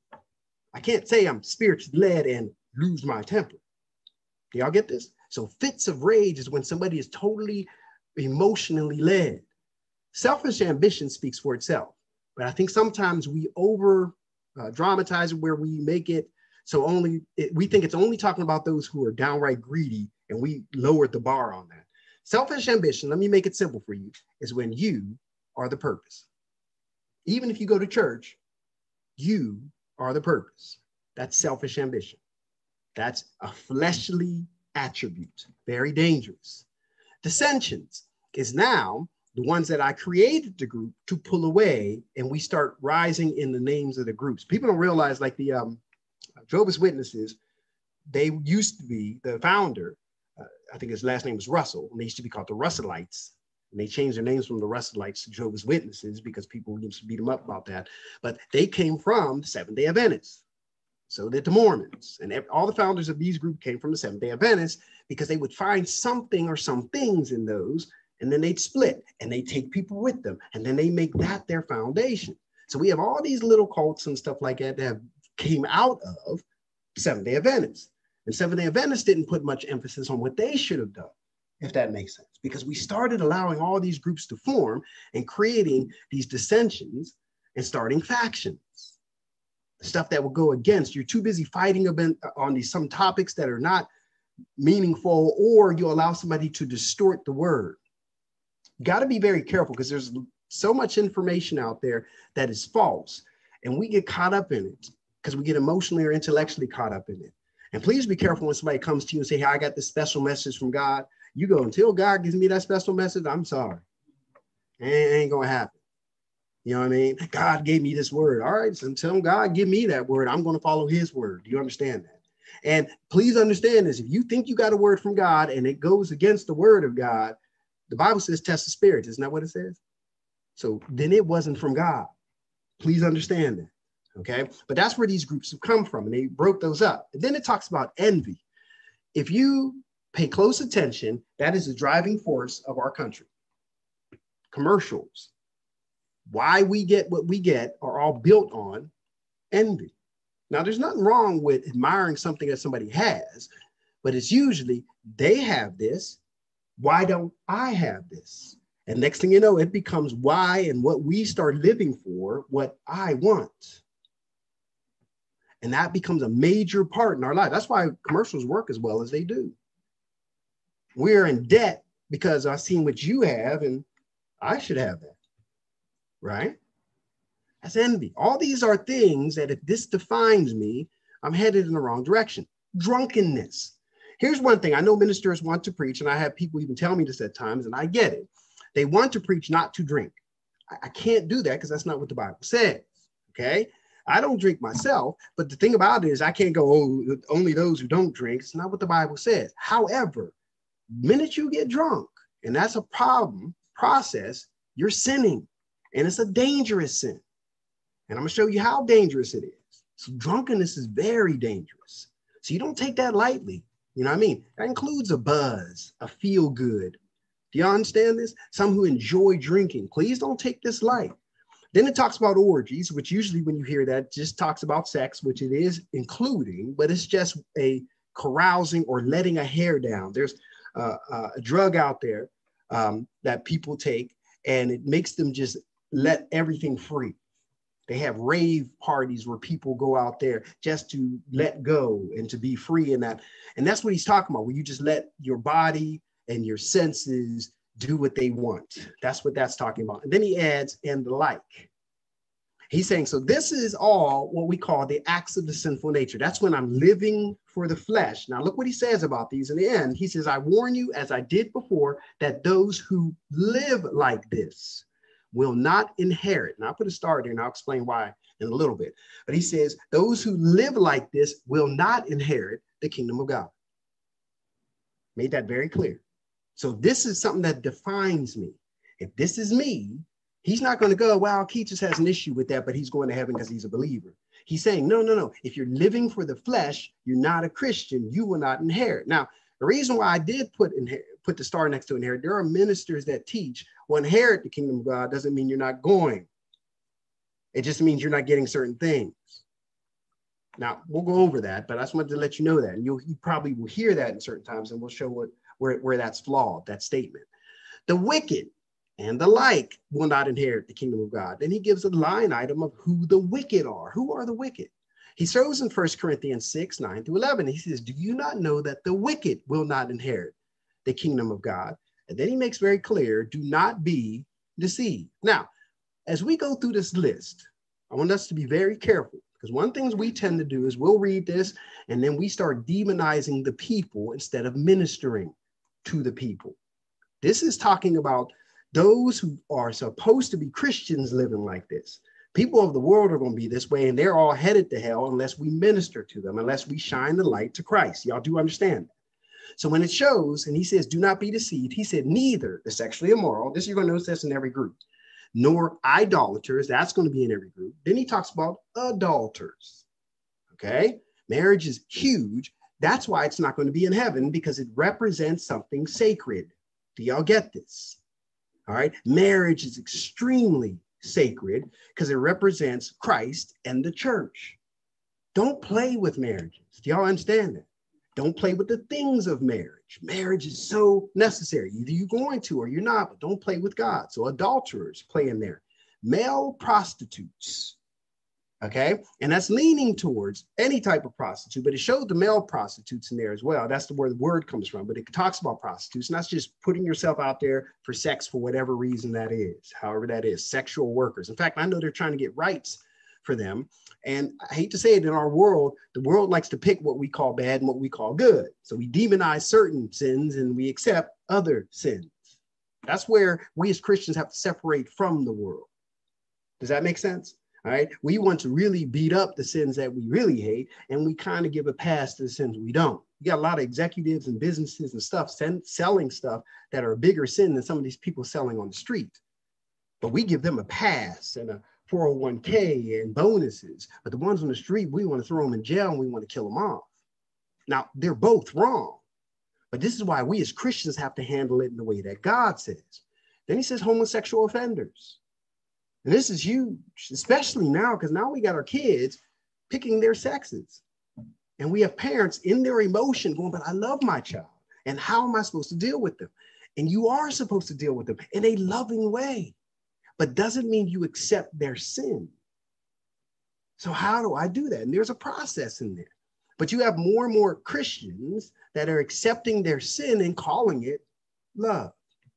I can't say I'm spiritually led and lose my temper. Do y'all get this? So fits of rage is when somebody is totally emotionally led. Selfish ambition speaks for itself, but I think sometimes we over uh, dramatize it where we make it so only it, we think it's only talking about those who are downright greedy, and we lowered the bar on that. Selfish ambition, let me make it simple for you, is when you are the purpose. Even if you go to church, you are the purpose. That's selfish ambition. That's a fleshly attribute, very dangerous. Dissensions is now the ones that I created the group to pull away, and we start rising in the names of the groups. People don't realize, like the um, Jehovah's Witnesses, they used to be the founder. Uh, I think his last name was Russell, and they used to be called the Russellites. And they changed their names from the Russellites to Jehovah's Witnesses because people used to beat them up about that. But they came from the Seventh-day Adventists. So did the Mormons. And all the founders of these groups came from the Seventh-day Adventists because they would find something or some things in those, and then they'd split, and they take people with them, and then they make that their foundation. So we have all these little cults and stuff like that that have came out of Seventh-day Adventists. And Seventh-day Adventists didn't put much emphasis on what they should have done, if that makes sense, because we started allowing all these groups to form and creating these dissensions and starting factions. Stuff that will go against. You're too busy fighting on these some topics that are not meaningful, or you allow somebody to distort the word. You got to be very careful because there's so much information out there that is false, and we get caught up in it because we get emotionally or intellectually caught up in it. And please be careful when somebody comes to you and say, hey, I got this special message from God. You go, until God gives me that special message, I'm sorry. It ain't going to happen. You know what I mean? God gave me this word. All right, so until God give me that word, I'm going to follow his word. Do you understand that? And please understand this. If you think you got a word from God and it goes against the word of God, the Bible says test the spirits. Isn't that what it says? So then it wasn't from God. Please understand that. Okay. But that's where these groups have come from, and they broke those up. And then it talks about envy. If you pay close attention, that is the driving force of our country. Commercials. Why we get what we get are all built on envy. Now, there's nothing wrong with admiring something that somebody has, but it's usually they have this. Why don't I have this? And next thing you know, it becomes why and what we start living for, what I want. And that becomes a major part in our life. That's why commercials work as well as they do. We're in debt because I've seen what you have and I should have that. Right? That's envy. All these are things that if this defines me, I'm headed in the wrong direction. Drunkenness. Here's one thing. I know ministers want to preach, and I have people even tell me this at times, and I get it. They want to preach not to drink. I, I can't do that because that's not what the Bible says. Okay? I don't drink myself, but the thing about it is I can't go, oh, only those who don't drink. It's not what the Bible says. However, the minute you get drunk, and that's a problem, process, you're sinning. And it's a dangerous sin. And I'm going to show you how dangerous it is. So drunkenness is very dangerous. So you don't take that lightly. You know what I mean? That includes a buzz, a feel good. Do you understand this? Some who enjoy drinking. Please don't take this light. Then it talks about orgies, which usually when you hear that just talks about sex, which it is including, but it's just a carousing or letting a hair down. There's uh, uh, a drug out there um, that people take, and it makes them just let everything free. They have rave parties where people go out there just to let go and to be free in that. And that's what he's talking about, where you just let your body and your senses do what they want. That's what that's talking about. And then he adds, and the like. He's saying, so this is all what we call the acts of the sinful nature. That's when I'm living for the flesh. Now, look what he says about these in the end. He says, I warn you, as I did before, that those who live like this will not inherit. And I'll put a star there and I'll explain why in a little bit. But he says, those who live like this will not inherit the kingdom of God. Made that very clear. So this is something that defines me. If this is me, he's not going to go, well, Keith just has an issue with that, but he's going to heaven because he's a believer. He's saying, no, no, no. If you're living for the flesh, you're not a Christian. You will not inherit. Now, the reason why I did put inherit, put the star next to inherit, there are ministers that teach, well, inherit the kingdom of God doesn't mean you're not going. It just means you're not getting certain things. Now, we'll go over that, but I just wanted to let you know that. And you'll, you probably will hear that in certain times, and we'll show what where, where that's flawed, that statement. The wicked and the like will not inherit the kingdom of God. Then he gives a line item of who the wicked are. Who are the wicked? He shows in First Corinthians six, nine through eleven. He says, do you not know that the wicked will not inherit the kingdom of God? And then he makes very clear, do not be deceived. Now, as we go through this list, I want us to be very careful, because one thing we tend to do is we'll read this and then we start demonizing the people instead of ministering to the people. This is talking about those who are supposed to be Christians living like this. People of the world are going to be this way, and they're all headed to hell unless we minister to them, unless we shine the light to Christ. Y'all do understand that? So when it shows, and he says, do not be deceived, he said, neither the sexually immoral, this you're going to notice that's in every group, nor idolaters, that's going to be in every group. Then he talks about adulterers. Okay, marriage is huge. That's why it's not going to be in heaven, because it represents something sacred. Do y'all get this? All right, marriage is extremely sacred because it represents Christ and the church. Don't play with marriages. Do y'all understand that? Don't play with the things of marriage. Marriage is so necessary. Either you're going to or you're not, but don't play with God. So adulterers play in there. Male prostitutes. Okay, and that's leaning towards any type of prostitute, but it showed the male prostitutes in there as well. That's the where the word comes from, but it talks about prostitutes, and that's just putting yourself out there for sex for whatever reason that is, however that is, sexual workers. In fact, I know they're trying to get rights for them. And I hate to say it, in our world, the world likes to pick what we call bad and what we call good. So we demonize certain sins and we accept other sins. That's where we as Christians have to separate from the world. Does that make sense? All right. We want to really beat up the sins that we really hate, and we kind of give a pass to the sins we don't. You got a lot of executives and businesses and stuff send, selling stuff that are a bigger sin than some of these people selling on the street. But we give them a pass and a four oh one K and bonuses. But the ones on the street, we want to throw them in jail and we want to kill them off. Now, they're both wrong. But this is why we as Christians have to handle it in the way that God says. Then he says homosexual offenders. And this is huge, especially now, because now we got our kids picking their sexes. And we have parents in their emotion going, but I love my child. And how am I supposed to deal with them? And you are supposed to deal with them in a loving way, but doesn't mean you accept their sin. So how do I do that? And there's a process in there. But you have more and more Christians that are accepting their sin and calling it love.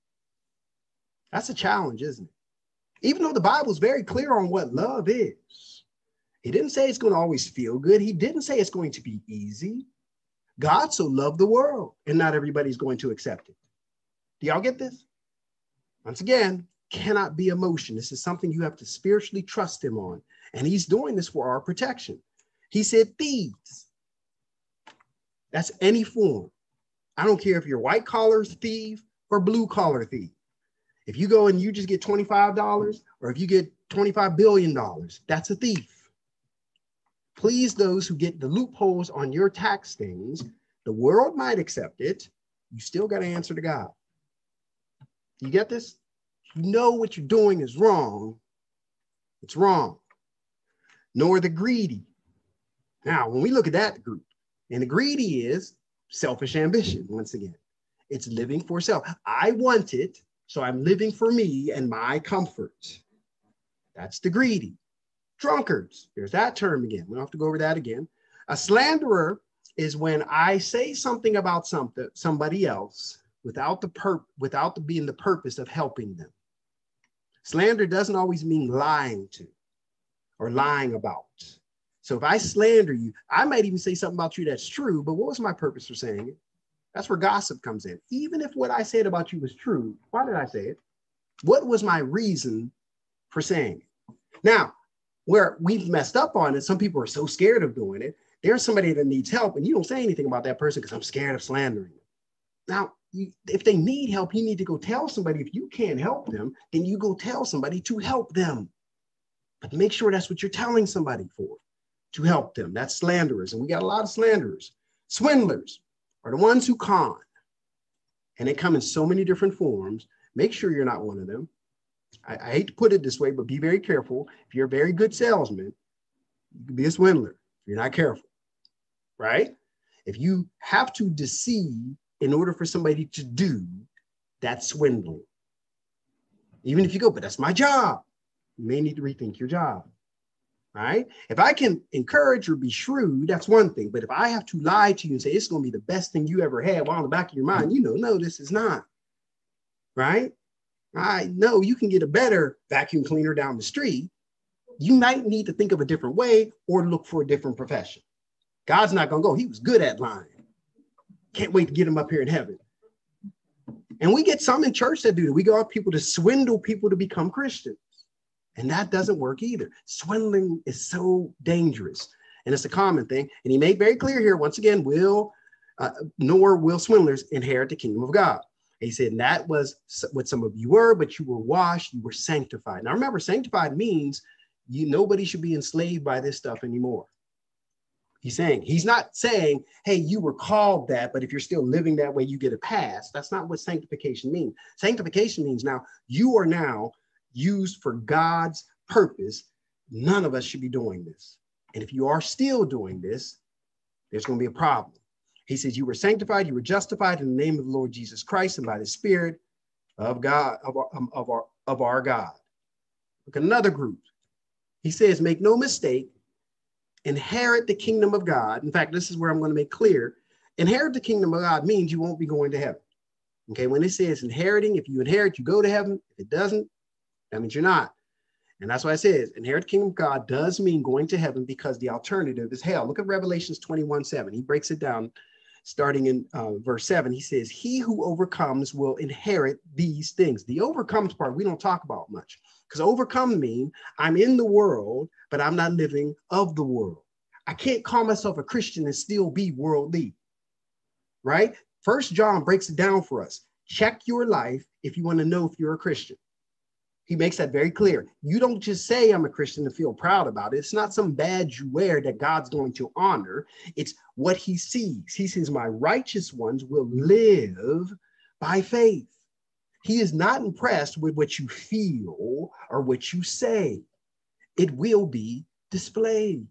That's a challenge, isn't it? Even though the Bible is very clear on what love is. He didn't say it's going to always feel good. He didn't say it's going to be easy. God so loved the world, and not everybody's going to accept it. Do y'all get this? Once again, cannot be emotion. This is something you have to spiritually trust him on. And he's doing this for our protection. He said thieves. That's any form. I don't care if you're white collar thief or blue collar thief. If you go and you just get twenty-five dollars, or if you get twenty-five billion dollars, that's a thief. Please those who get the loopholes on your tax things. The world might accept it. You still got to answer to God. You get this? You know what you're doing is wrong. It's wrong. Nor the greedy. Now, when we look at that group, and the greedy is selfish ambition, once again. It's living for self. I want it, so I'm living for me and my comfort. That's the greedy. Drunkards, there's that term again. We don't have to go over that again. A slanderer is when I say something about something, somebody else without the perp, without the being the purpose of helping them. Slander doesn't always mean lying to or lying about. So if I slander you, I might even say something about you that's true, but what was my purpose for saying it? That's where gossip comes in. Even if what I said about you was true, why did I say it? What was my reason for saying it? Now, where we've messed up on it, some people are so scared of doing it. There's somebody that needs help and you don't say anything about that person because I'm scared of slandering them. Now, you, if they need help, you need to go tell somebody. If you can't help them, then you go tell somebody to help them. But make sure that's what you're telling somebody for, to help them. That's slanderers. And we got a lot of slanderers. Swindlers are the ones who con. And they come in so many different forms. Make sure you're not one of them. I, I hate to put it this way, but be very careful. If you're a very good salesman, you can be a swindler if you're not careful, right? If you have to deceive in order for somebody to do, that's swindling. Even if you go, but that's my job, you may need to rethink your job, right? If I can encourage or be shrewd, that's one thing. But if I have to lie to you and say, it's going to be the best thing you ever had, while in the back of your mind, you know, no, this is not, right? I know you can get a better vacuum cleaner down the street. You might need to think of a different way or look for a different profession. God's not going to go. He was good at lying. Can't wait to get him up here in heaven. And we get some in church that do that. We go out people to swindle people to become Christians. And that doesn't work either. Swindling is so dangerous. And it's a common thing. And he made very clear here, once again, will, uh, nor will swindlers inherit the kingdom of God. He said, and that was what some of you were, but you were washed, you were sanctified. Now remember, sanctified means you nobody should be enslaved by this stuff anymore. He's saying, he's not saying, hey, you were called that, but if you're still living that way, you get a pass. That's not what sanctification means. Sanctification means now you are now used for God's purpose. None of us should be doing this. And if you are still doing this, there's going to be a problem. He says, you were sanctified, you were justified in the name of the Lord Jesus Christ and by the Spirit of God, of our, of our, of our God. Look at another group. He says, make no mistake, inherit the kingdom of God. In fact, this is where I'm going to make clear. Inherit the kingdom of God means you won't be going to heaven. Okay, when it says inheriting, if you inherit, you go to heaven. If it doesn't, that means you're not. And that's why it says inherit the kingdom of God does mean going to heaven because the alternative is hell. Look at Revelations twenty-one seven. He breaks it down. Starting in uh, verse seven, he says, he who overcomes will inherit these things. The overcomes part, we don't talk about much because overcome mean I'm in the world, but I'm not living of the world. I can't call myself a Christian and still be worldly, right? First John breaks it down for us. Check your life if you want to know if you're a Christian. He makes that very clear. You don't just say I'm a Christian to feel proud about it. It's not some badge you wear that God's going to honor. It's what he sees. He says, my righteous ones will live by faith. He is not impressed with what you feel or what you say. It will be displayed.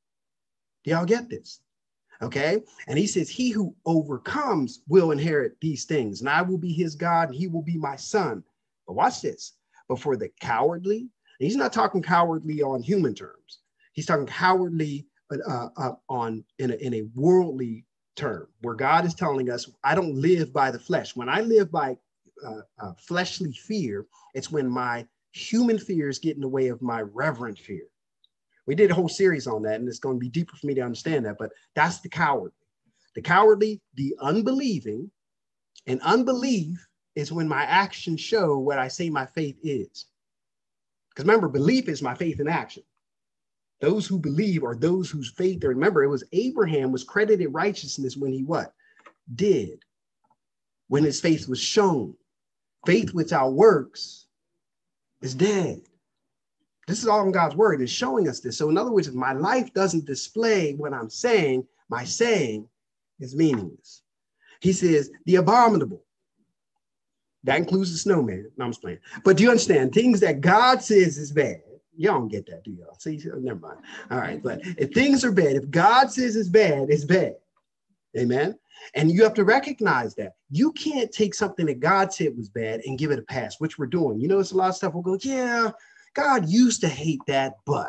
Do y'all get this? Okay. And he says, he who overcomes will inherit these things, and I will be his God, and he will be my son. But watch this. But for the cowardly, he's not talking cowardly on human terms. He's talking cowardly uh, uh, on in a, in a worldly term, where God is telling us, I don't live by the flesh. When I live by uh, uh, fleshly fear, it's when my human fears get in the way of my reverent fear. We did a whole series on that, and it's going to be deeper for me to understand that, but that's the cowardly. The cowardly, the unbelieving, and unbelief is when my actions show what I say my faith is. Because remember, belief is my faith in action. Those who believe are those whose faith, remember, it was Abraham was credited righteousness when he what? Did. When his faith was shown. Faith without works is dead. This is all in God's word. It's showing us this. So in other words, if my life doesn't display what I'm saying, my saying is meaningless. He says the abominable. That includes the snowman. No, I'm just playing. But do you understand? Things that God says is bad. Y'all don't get that, do y'all? See, never mind. All right. But if things are bad, if God says it's bad, it's bad. Amen. And you have to recognize that. You can't take something that God said was bad and give it a pass, which we're doing. You notice a lot of stuff will go, yeah, God used to hate that, but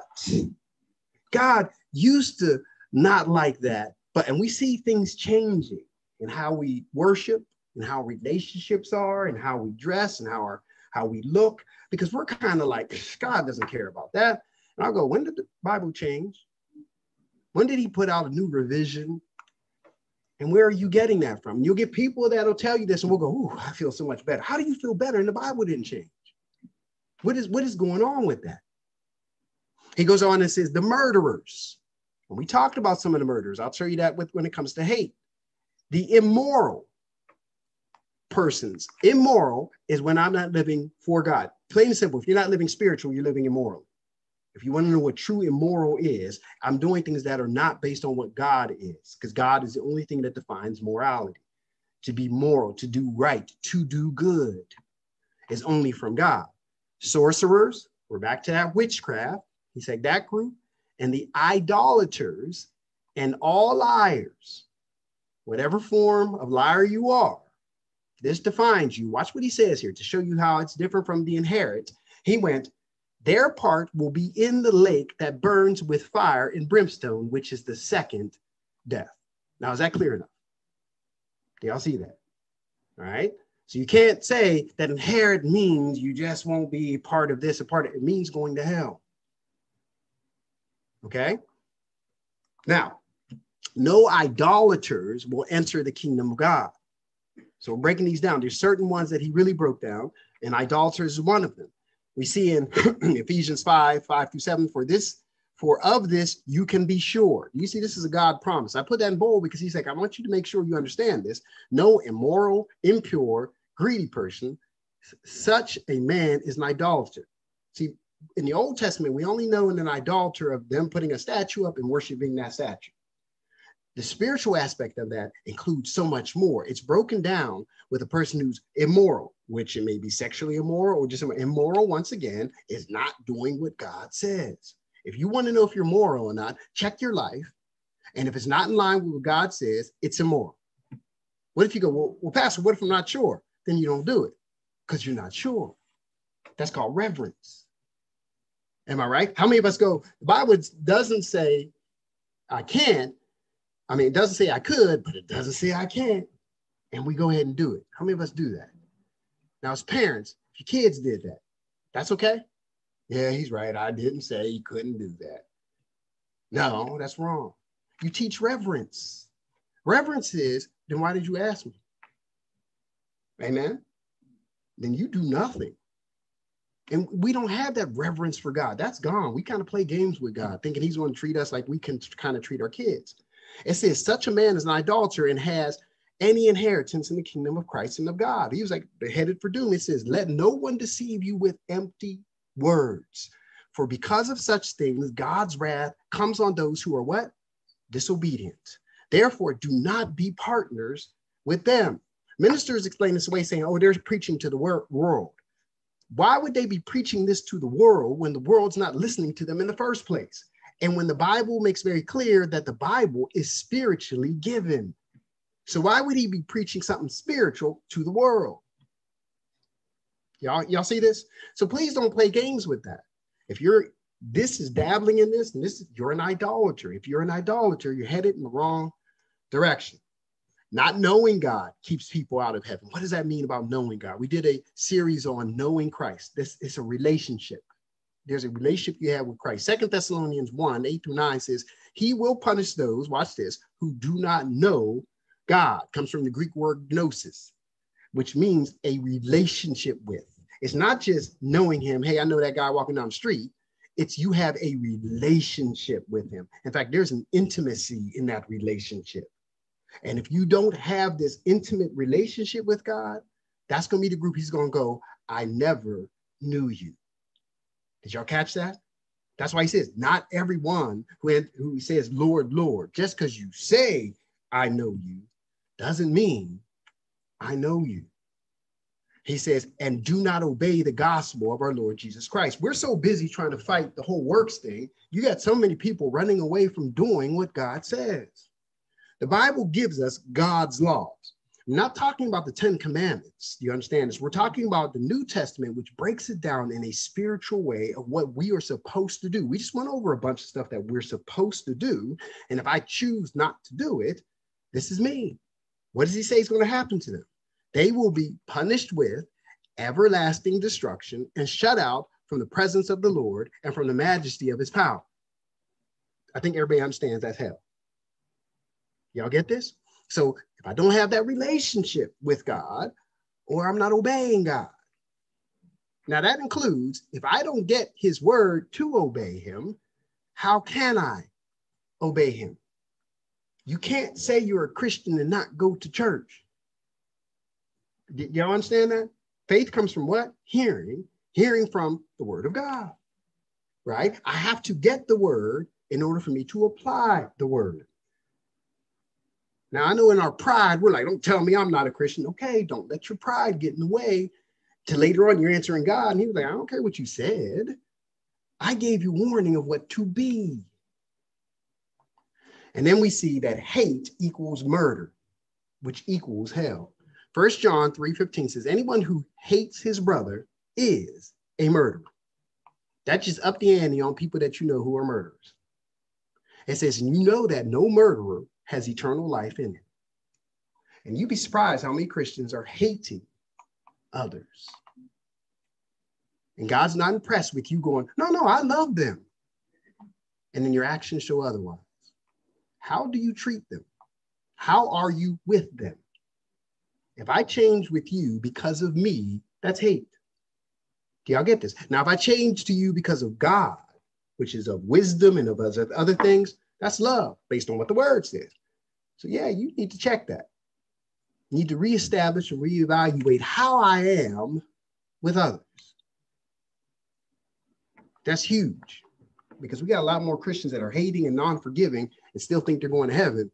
God used to not like that. But, and we see things changing in how we worship and how relationships are and how we dress and how our, how we look, because we're kind of like, God doesn't care about that. And I'll go, when did the Bible change? When did he put out a new revision? And where are you getting that from? You'll get people that'll tell you this and we'll go, ooh, I feel so much better. How do you feel better? And the Bible didn't change. What is, what is going on with that? He goes on and says, the murderers. And we talked about some of the murderers. I'll show you that with, when it comes to hate. The immoral persons. Immoral is when I'm not living for God. Plain and simple. If you're not living spiritual, you're living immoral. If you want to know what true immoral is, I'm doing things that are not based on what God is, because God is the only thing that defines morality. To be moral, to do right, to do good is only from God. Sorcerers, we're back to that witchcraft. He said that group, and the idolaters and all liars, whatever form of liar you are, this defines you. Watch what he says here to show you how it's different from the inherit. He went, their part will be in the lake that burns with fire and brimstone, which is the second death. Now, is that clear enough? Do y'all see that? All right. So you can't say that inherit means you just won't be part of this or part of it. It means going to hell. Okay. Now, no idolaters will enter the kingdom of God. So we're breaking these down. There's certain ones that he really broke down, and idolaters is one of them. We see in Ephesians five, five through seven, for this, for of this you can be sure. You see, this is a God promise. I put that in bold because he's like, I want you to make sure you understand this. No immoral, impure, greedy person, such a man is an idolater. See, in the Old Testament, we only know in an idolater of them putting a statue up and worshiping that statue. The spiritual aspect of that includes so much more. It's broken down with a person who's immoral, which it may be sexually immoral or just immoral, once again, is not doing what God says. If you want to know if you're moral or not, check your life. And if it's not in line with what God says, it's immoral. What if you go, well, well, Pastor, what if I'm not sure? Then you don't do it because you're not sure. That's called reverence. Am I right? How many of us go, the Bible doesn't say I can't. I mean, it doesn't say I could, but it doesn't say I can't. And we go ahead and do it. How many of us do that? Now, as parents, if your kids did that, that's okay. Yeah, he's right. I didn't say he couldn't do that. No, that's wrong. You teach reverence. Reverence is, then why did you ask me? Amen. Then you do nothing. And we don't have that reverence for God. That's gone. We kind of play games with God, thinking he's going to treat us like we can kind of treat our kids. It says such a man is an idolater and has any inheritance in the kingdom of Christ and of God. He was like headed for doom. It says, let no one deceive you with empty words. For because of such things, God's wrath comes on those who are what? Disobedient. Therefore, do not be partners with them. Ministers explain this away saying, oh, they're preaching to the wor- world. Why would they be preaching this to the world when the world's not listening to them in the first place? And when the Bible makes very clear that the Bible is spiritually given. So why would he be preaching something spiritual to the world? Y'all, y'all see this? So please don't play games with that. If you're, this is dabbling in this, and this is, you're an idolater. If you're an idolater, you're headed in the wrong direction. Not knowing God keeps people out of heaven. What does that mean about knowing God? We did a series on knowing Christ. This is a relationship. There's a relationship you have with Christ. Second Thessalonians one, eight through nine says, he will punish those, watch this, who do not know God. Comes from the Greek word gnosis, which means a relationship with. It's not just knowing him. Hey, I know that guy walking down the street. It's you have a relationship with him. In fact, there's an intimacy in that relationship. And if you don't have this intimate relationship with God, that's going to be the group he's going to go, I never knew you. Did y'all catch that? That's why he says, not everyone who, who says, Lord, Lord, just because you say, I know you, doesn't mean I know you. He says, and do not obey the gospel of our Lord Jesus Christ. We're so busy trying to fight the whole works thing. You got so many people running away from doing what God says. The Bible gives us God's laws. I'm not talking about the Ten Commandments. Do you understand this? We're talking about the New Testament, which breaks it down in a spiritual way of what we are supposed to do. We just went over a bunch of stuff that we're supposed to do. And if I choose not to do it, this is me. What does he say is going to happen to them? They will be punished with everlasting destruction and shut out from the presence of the Lord and from the majesty of his power. I think everybody understands that's hell. Y'all get this? So if I don't have that relationship with God, or I'm not obeying God. Now that includes, if I don't get his word to obey him, how can I obey him? You can't say you're a Christian and not go to church. Y'all understand that? Faith comes from what? Hearing, hearing from the word of God, right? I have to get the word in order for me to apply the word. Now, I know in our pride, we're like, don't tell me I'm not a Christian. Okay, don't let your pride get in the way till later on you're answering God. And he was like, I don't care what you said. I gave you warning of what to be. And then we see that hate equals murder, which equals hell. First John three fifteen says, anyone who hates his brother is a murderer. That just up the ante on people that you know who are murderers. It says, and you know that no murderer has eternal life in him. And you'd be surprised how many Christians are hating others. And God's not impressed with you going, no, no, I love them. And then your actions show otherwise. How do you treat them? How are you with them? If I change with you because of me, that's hate. Do y'all get this? Now, if I change to you because of God, which is of wisdom and of other things, that's love based on what the word says. So yeah, you need to check that. You need to reestablish and reevaluate how I am with others. That's huge because we got a lot more Christians that are hating and non-forgiving and still think they're going to heaven.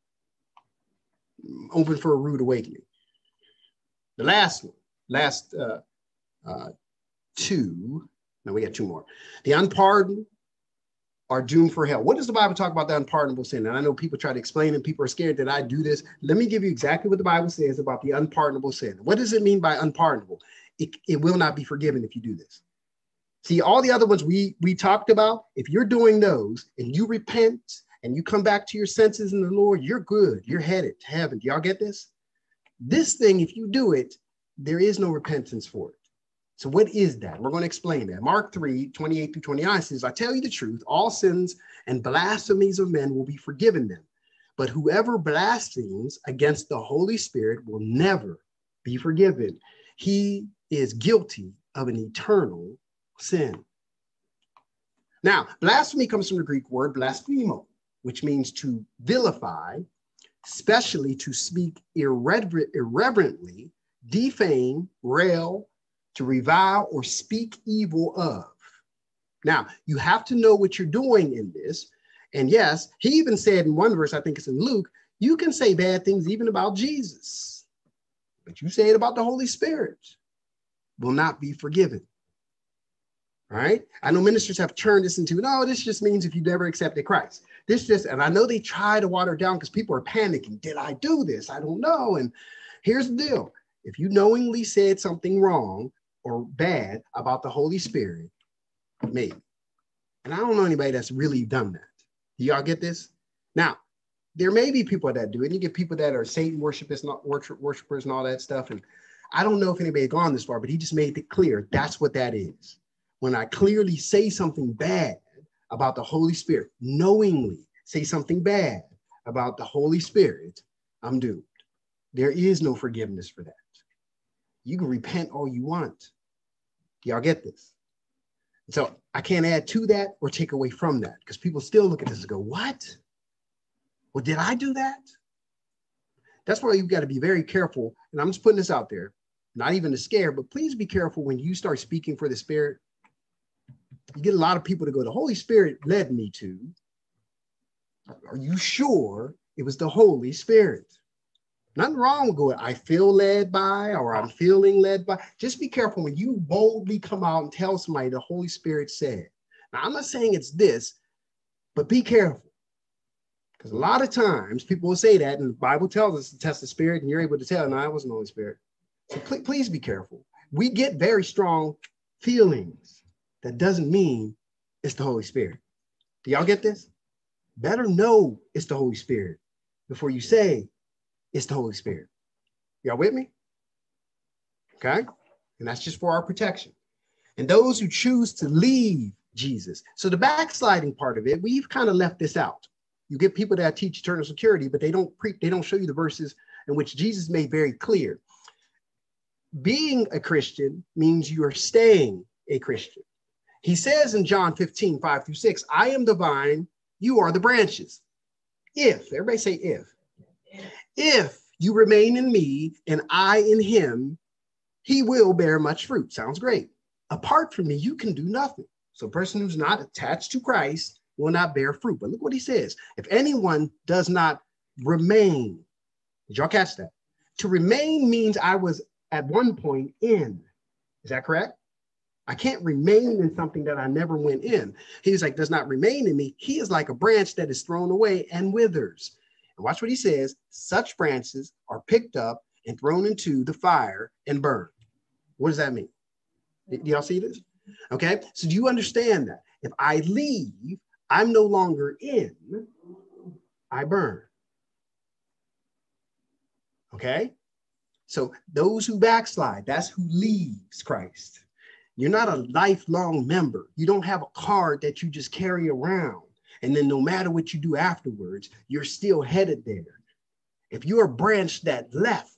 Open for a rude awakening. The last one, last uh, uh, two, no, we got two more. The unpardoned are doomed for hell. What does the Bible talk about the unpardonable sin? And I know people try to explain and people are scared that I do this. Let me give you exactly what the Bible says about the unpardonable sin. What does it mean by unpardonable? It, it will not be forgiven if you do this. See, all the other ones we, we talked about, if you're doing those and you repent and you come back to your senses in the Lord, you're good. You're headed to heaven. Do y'all get this? This thing, if you do it, there is no repentance for it. So what is that? We're going to explain that. Mark three, twenty-eight through twenty-nine says, I tell you the truth, all sins and blasphemies of men will be forgiven them. But whoever blasphemes against the Holy Spirit will never be forgiven. He is guilty of an eternal sin. Now, blasphemy comes from the Greek word blasphemo, which means to vilify, especially to speak irrever- irreverently, defame, rail, to revile or speak evil of. Now, you have to know what you're doing in this. And yes, he even said in one verse, I think it's in Luke, you can say bad things even about Jesus, but you say it about the Holy Spirit will not be forgiven. All right. I know ministers have turned this into, no, this just means if you never accepted Christ. This just, and I know they try to water it down because people are panicking. Did I do this? I don't know. And here's the deal. If you knowingly said something wrong or bad about the Holy Spirit, maybe. And I don't know anybody that's really done that. Do y'all get this? Now, there may be people that do it. And you get people that are Satan worshipers, not worshipers and all that stuff. And I don't know if anybody had gone this far, but he just made it clear. That's what that is. When I clearly say something bad about the Holy Spirit, knowingly say something bad about the Holy Spirit, I'm doomed. There is no forgiveness for that. You can repent all you want. Do y'all get this? So I can't add to that or take away from that because people still look at this and go, what? Well, did I do that? That's why you've got to be very careful. And I'm just putting this out there, not even to scare, but please be careful when you start speaking for the Spirit. You get a lot of people to go, the Holy Spirit led me to. Are you sure it was the Holy Spirit? Nothing wrong with going, I feel led by, or I'm feeling led by. Just be careful when you boldly come out and tell somebody the Holy Spirit said. Now, I'm not saying it's this, but be careful. Because a lot of times people will say that, and the Bible tells us to test the Spirit, and you're able to tell, no, it wasn't the Holy Spirit. So please, please be careful. We get very strong feelings. That doesn't mean it's the Holy Spirit. Do y'all get this? Better know it's the Holy Spirit before you say it's the Holy Spirit. Y'all with me? Okay? And that's just for our protection. And those who choose to leave Jesus. So the backsliding part of it, we've kind of left this out. You get people that teach eternal security, but they don't pre- they don't show you the verses in which Jesus made very clear. Being a Christian means you are staying a Christian. He says in John fifteen, five through six, I am the vine, you are the branches. If, everybody say if. If you remain in me and I in him, he will bear much fruit. Sounds great. Apart from me, you can do nothing. So a person who's not attached to Christ will not bear fruit. But look what he says. If anyone does not remain, did y'all catch that? To remain means I was at one point in. Is that correct? I can't remain in something that I never went in. He's like, does not remain in me. He is like a branch that is thrown away and withers. And watch what he says. Such branches are picked up and thrown into the fire and burned. What does that mean? Do y'all see this? Okay. So do you understand that? If I leave, I'm no longer in, I burn. Okay. So those who backslide, that's who leaves Christ. You're not a lifelong member. You don't have a card that you just carry around. And then no matter what you do afterwards, you're still headed there. If you're a branch that left.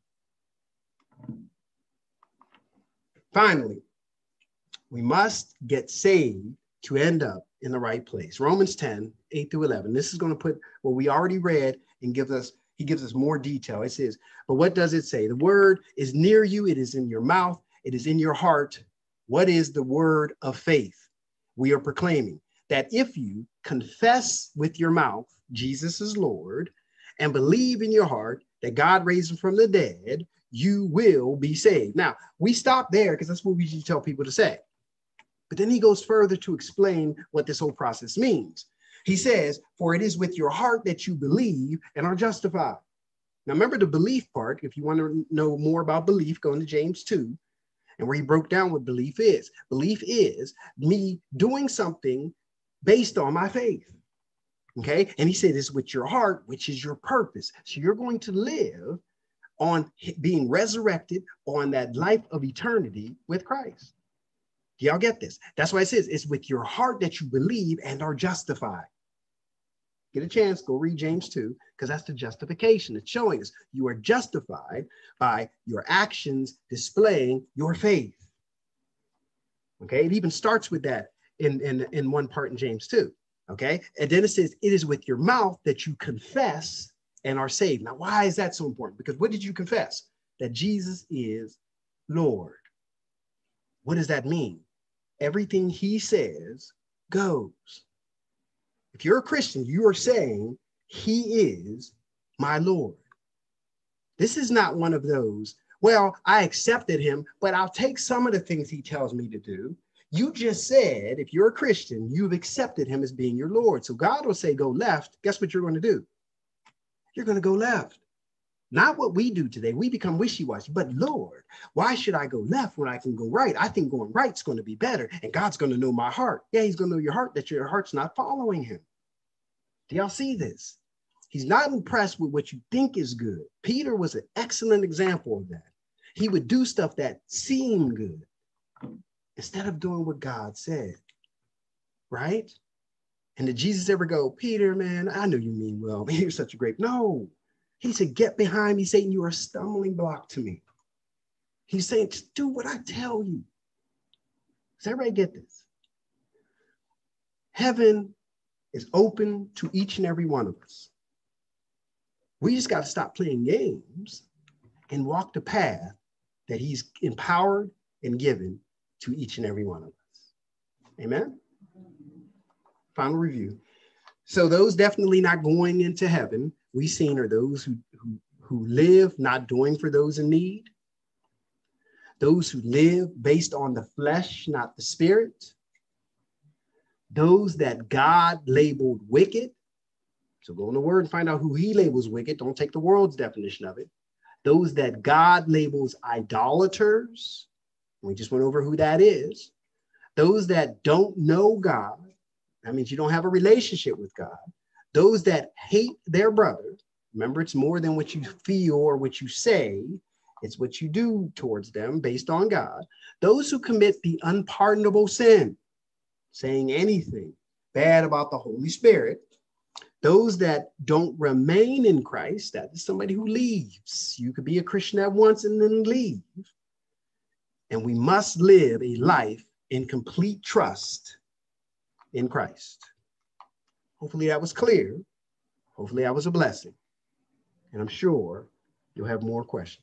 Finally, we must get saved to end up in the right place. Romans ten, eight through eleven. This is going to put what we already read and gives us, he gives us more detail. It says, but what does it say? The word is near you. It is in your mouth. It is in your heart. What is the word of faith? We are proclaiming that if you confess with your mouth, Jesus is Lord, and believe in your heart that God raised him from the dead, you will be saved. Now, we stop there because that's what we usually tell people to say. But then he goes further to explain what this whole process means. He says, for it is with your heart that you believe and are justified. Now, remember the belief part. If you want to know more about belief, go into James two. And where he broke down what belief is. Belief is me doing something based on my faith. Okay. And he said it's with your heart, which is your purpose. So you're going to live on being resurrected on that life of eternity with Christ. Do y'all get this? That's why it says it's with your heart that you believe and are justified. Get a chance, go read James two, because that's the justification. It's showing us you are justified by your actions displaying your faith. Okay, it even starts with that in, in, in one part in James two. Okay, and then it says it is with your mouth that you confess and are saved. Now, why is that so important? Because what did you confess? That Jesus is Lord. What does that mean? Everything he says goes. If you're a Christian, you are saying he is my Lord. This is not one of those, well, I accepted him, but I'll take some of the things he tells me to do. You just said, if you're a Christian, you've accepted him as being your Lord. So God will say, go left. Guess what you're going to do? You're going to go left. Not what we do today. We become wishy-washy. But Lord, why should I go left when I can go right? I think going right's going to be better. And God's going to know my heart. Yeah, he's going to know your heart, that your heart's not following him. Do y'all see this? He's not impressed with what you think is good. Peter was an excellent example of that. He would do stuff that seemed good instead of doing what God said, right? And did Jesus ever go, Peter, man, I know you mean well. Man, you're such a great. No. He said, get behind me, Satan. You are a stumbling block to me. He's saying, just do what I tell you. Does everybody get this? Heaven is open to each and every one of us. We just got to stop playing games and walk the path that he's empowered and given to each and every one of us. Amen. Final review. So those definitely not going into heaven, we seen are those who, who, who live not doing for those in need. Those who live based on the flesh, not the spirit. Those that God labeled wicked. So go in the word and find out who he labels wicked. Don't take the world's definition of it. Those that God labels idolaters. We just went over who that is. Those that don't know God. That means you don't have a relationship with God. Those that hate their brother. Remember, it's more than what you feel or what you say. It's what you do towards them based on God. Those who commit the unpardonable sin, saying anything bad about the Holy Spirit. Those that don't remain in Christ, that is somebody who leaves. You could be a Christian at once and then leave. And we must live a life in complete trust in Christ. Hopefully that was clear. Hopefully that was a blessing. And I'm sure you'll have more questions.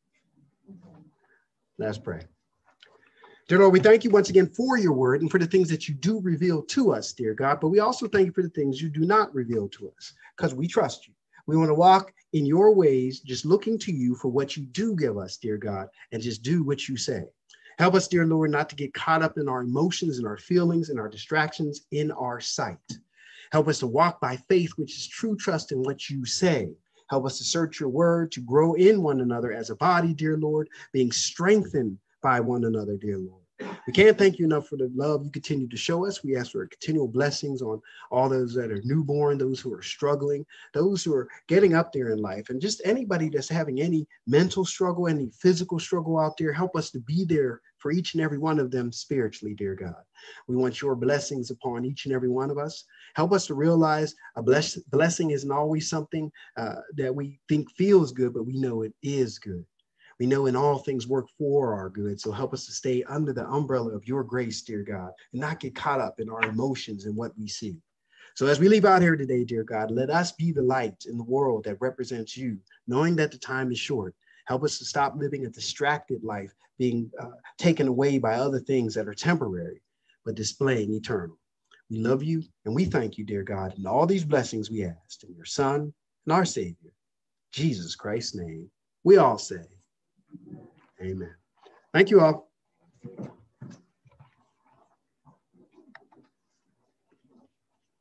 Let's pray. Dear Lord, we thank you once again for your word and for the things that you do reveal to us, dear God. But we also thank you for the things you do not reveal to us because we trust you. We want to walk in your ways, just looking to you for what you do give us, dear God, and just do what you say. Help us, dear Lord, not to get caught up in our emotions and our feelings and our distractions in our sight. Help us to walk by faith, which is true trust in what you say. Help us to search your word, to grow in one another as a body, dear Lord, being strengthened by one another, dear Lord. We can't thank you enough for the love you continue to show us. We ask for continual blessings on all those that are newborn, those who are struggling, those who are getting up there in life, and just anybody that's having any mental struggle, any physical struggle out there. Help us to be there for each and every one of them spiritually, dear God. We want your blessings upon each and every one of us. Help us to realize a bless blessing isn't always something uh, that we think feels good, but we know it is good. We know in all things work for our good. So help us to stay under the umbrella of your grace, dear God, and not get caught up in our emotions and what we see. So as we leave out here today, dear God, let us be the light in the world that represents you, knowing that the time is short. Help us to stop living a distracted life, being uh, taken away by other things that are temporary, but displaying eternal. We love you and we thank you, dear God, and all these blessings we asked in your Son and our Savior, Jesus Christ's name. We all say, amen. Thank you all.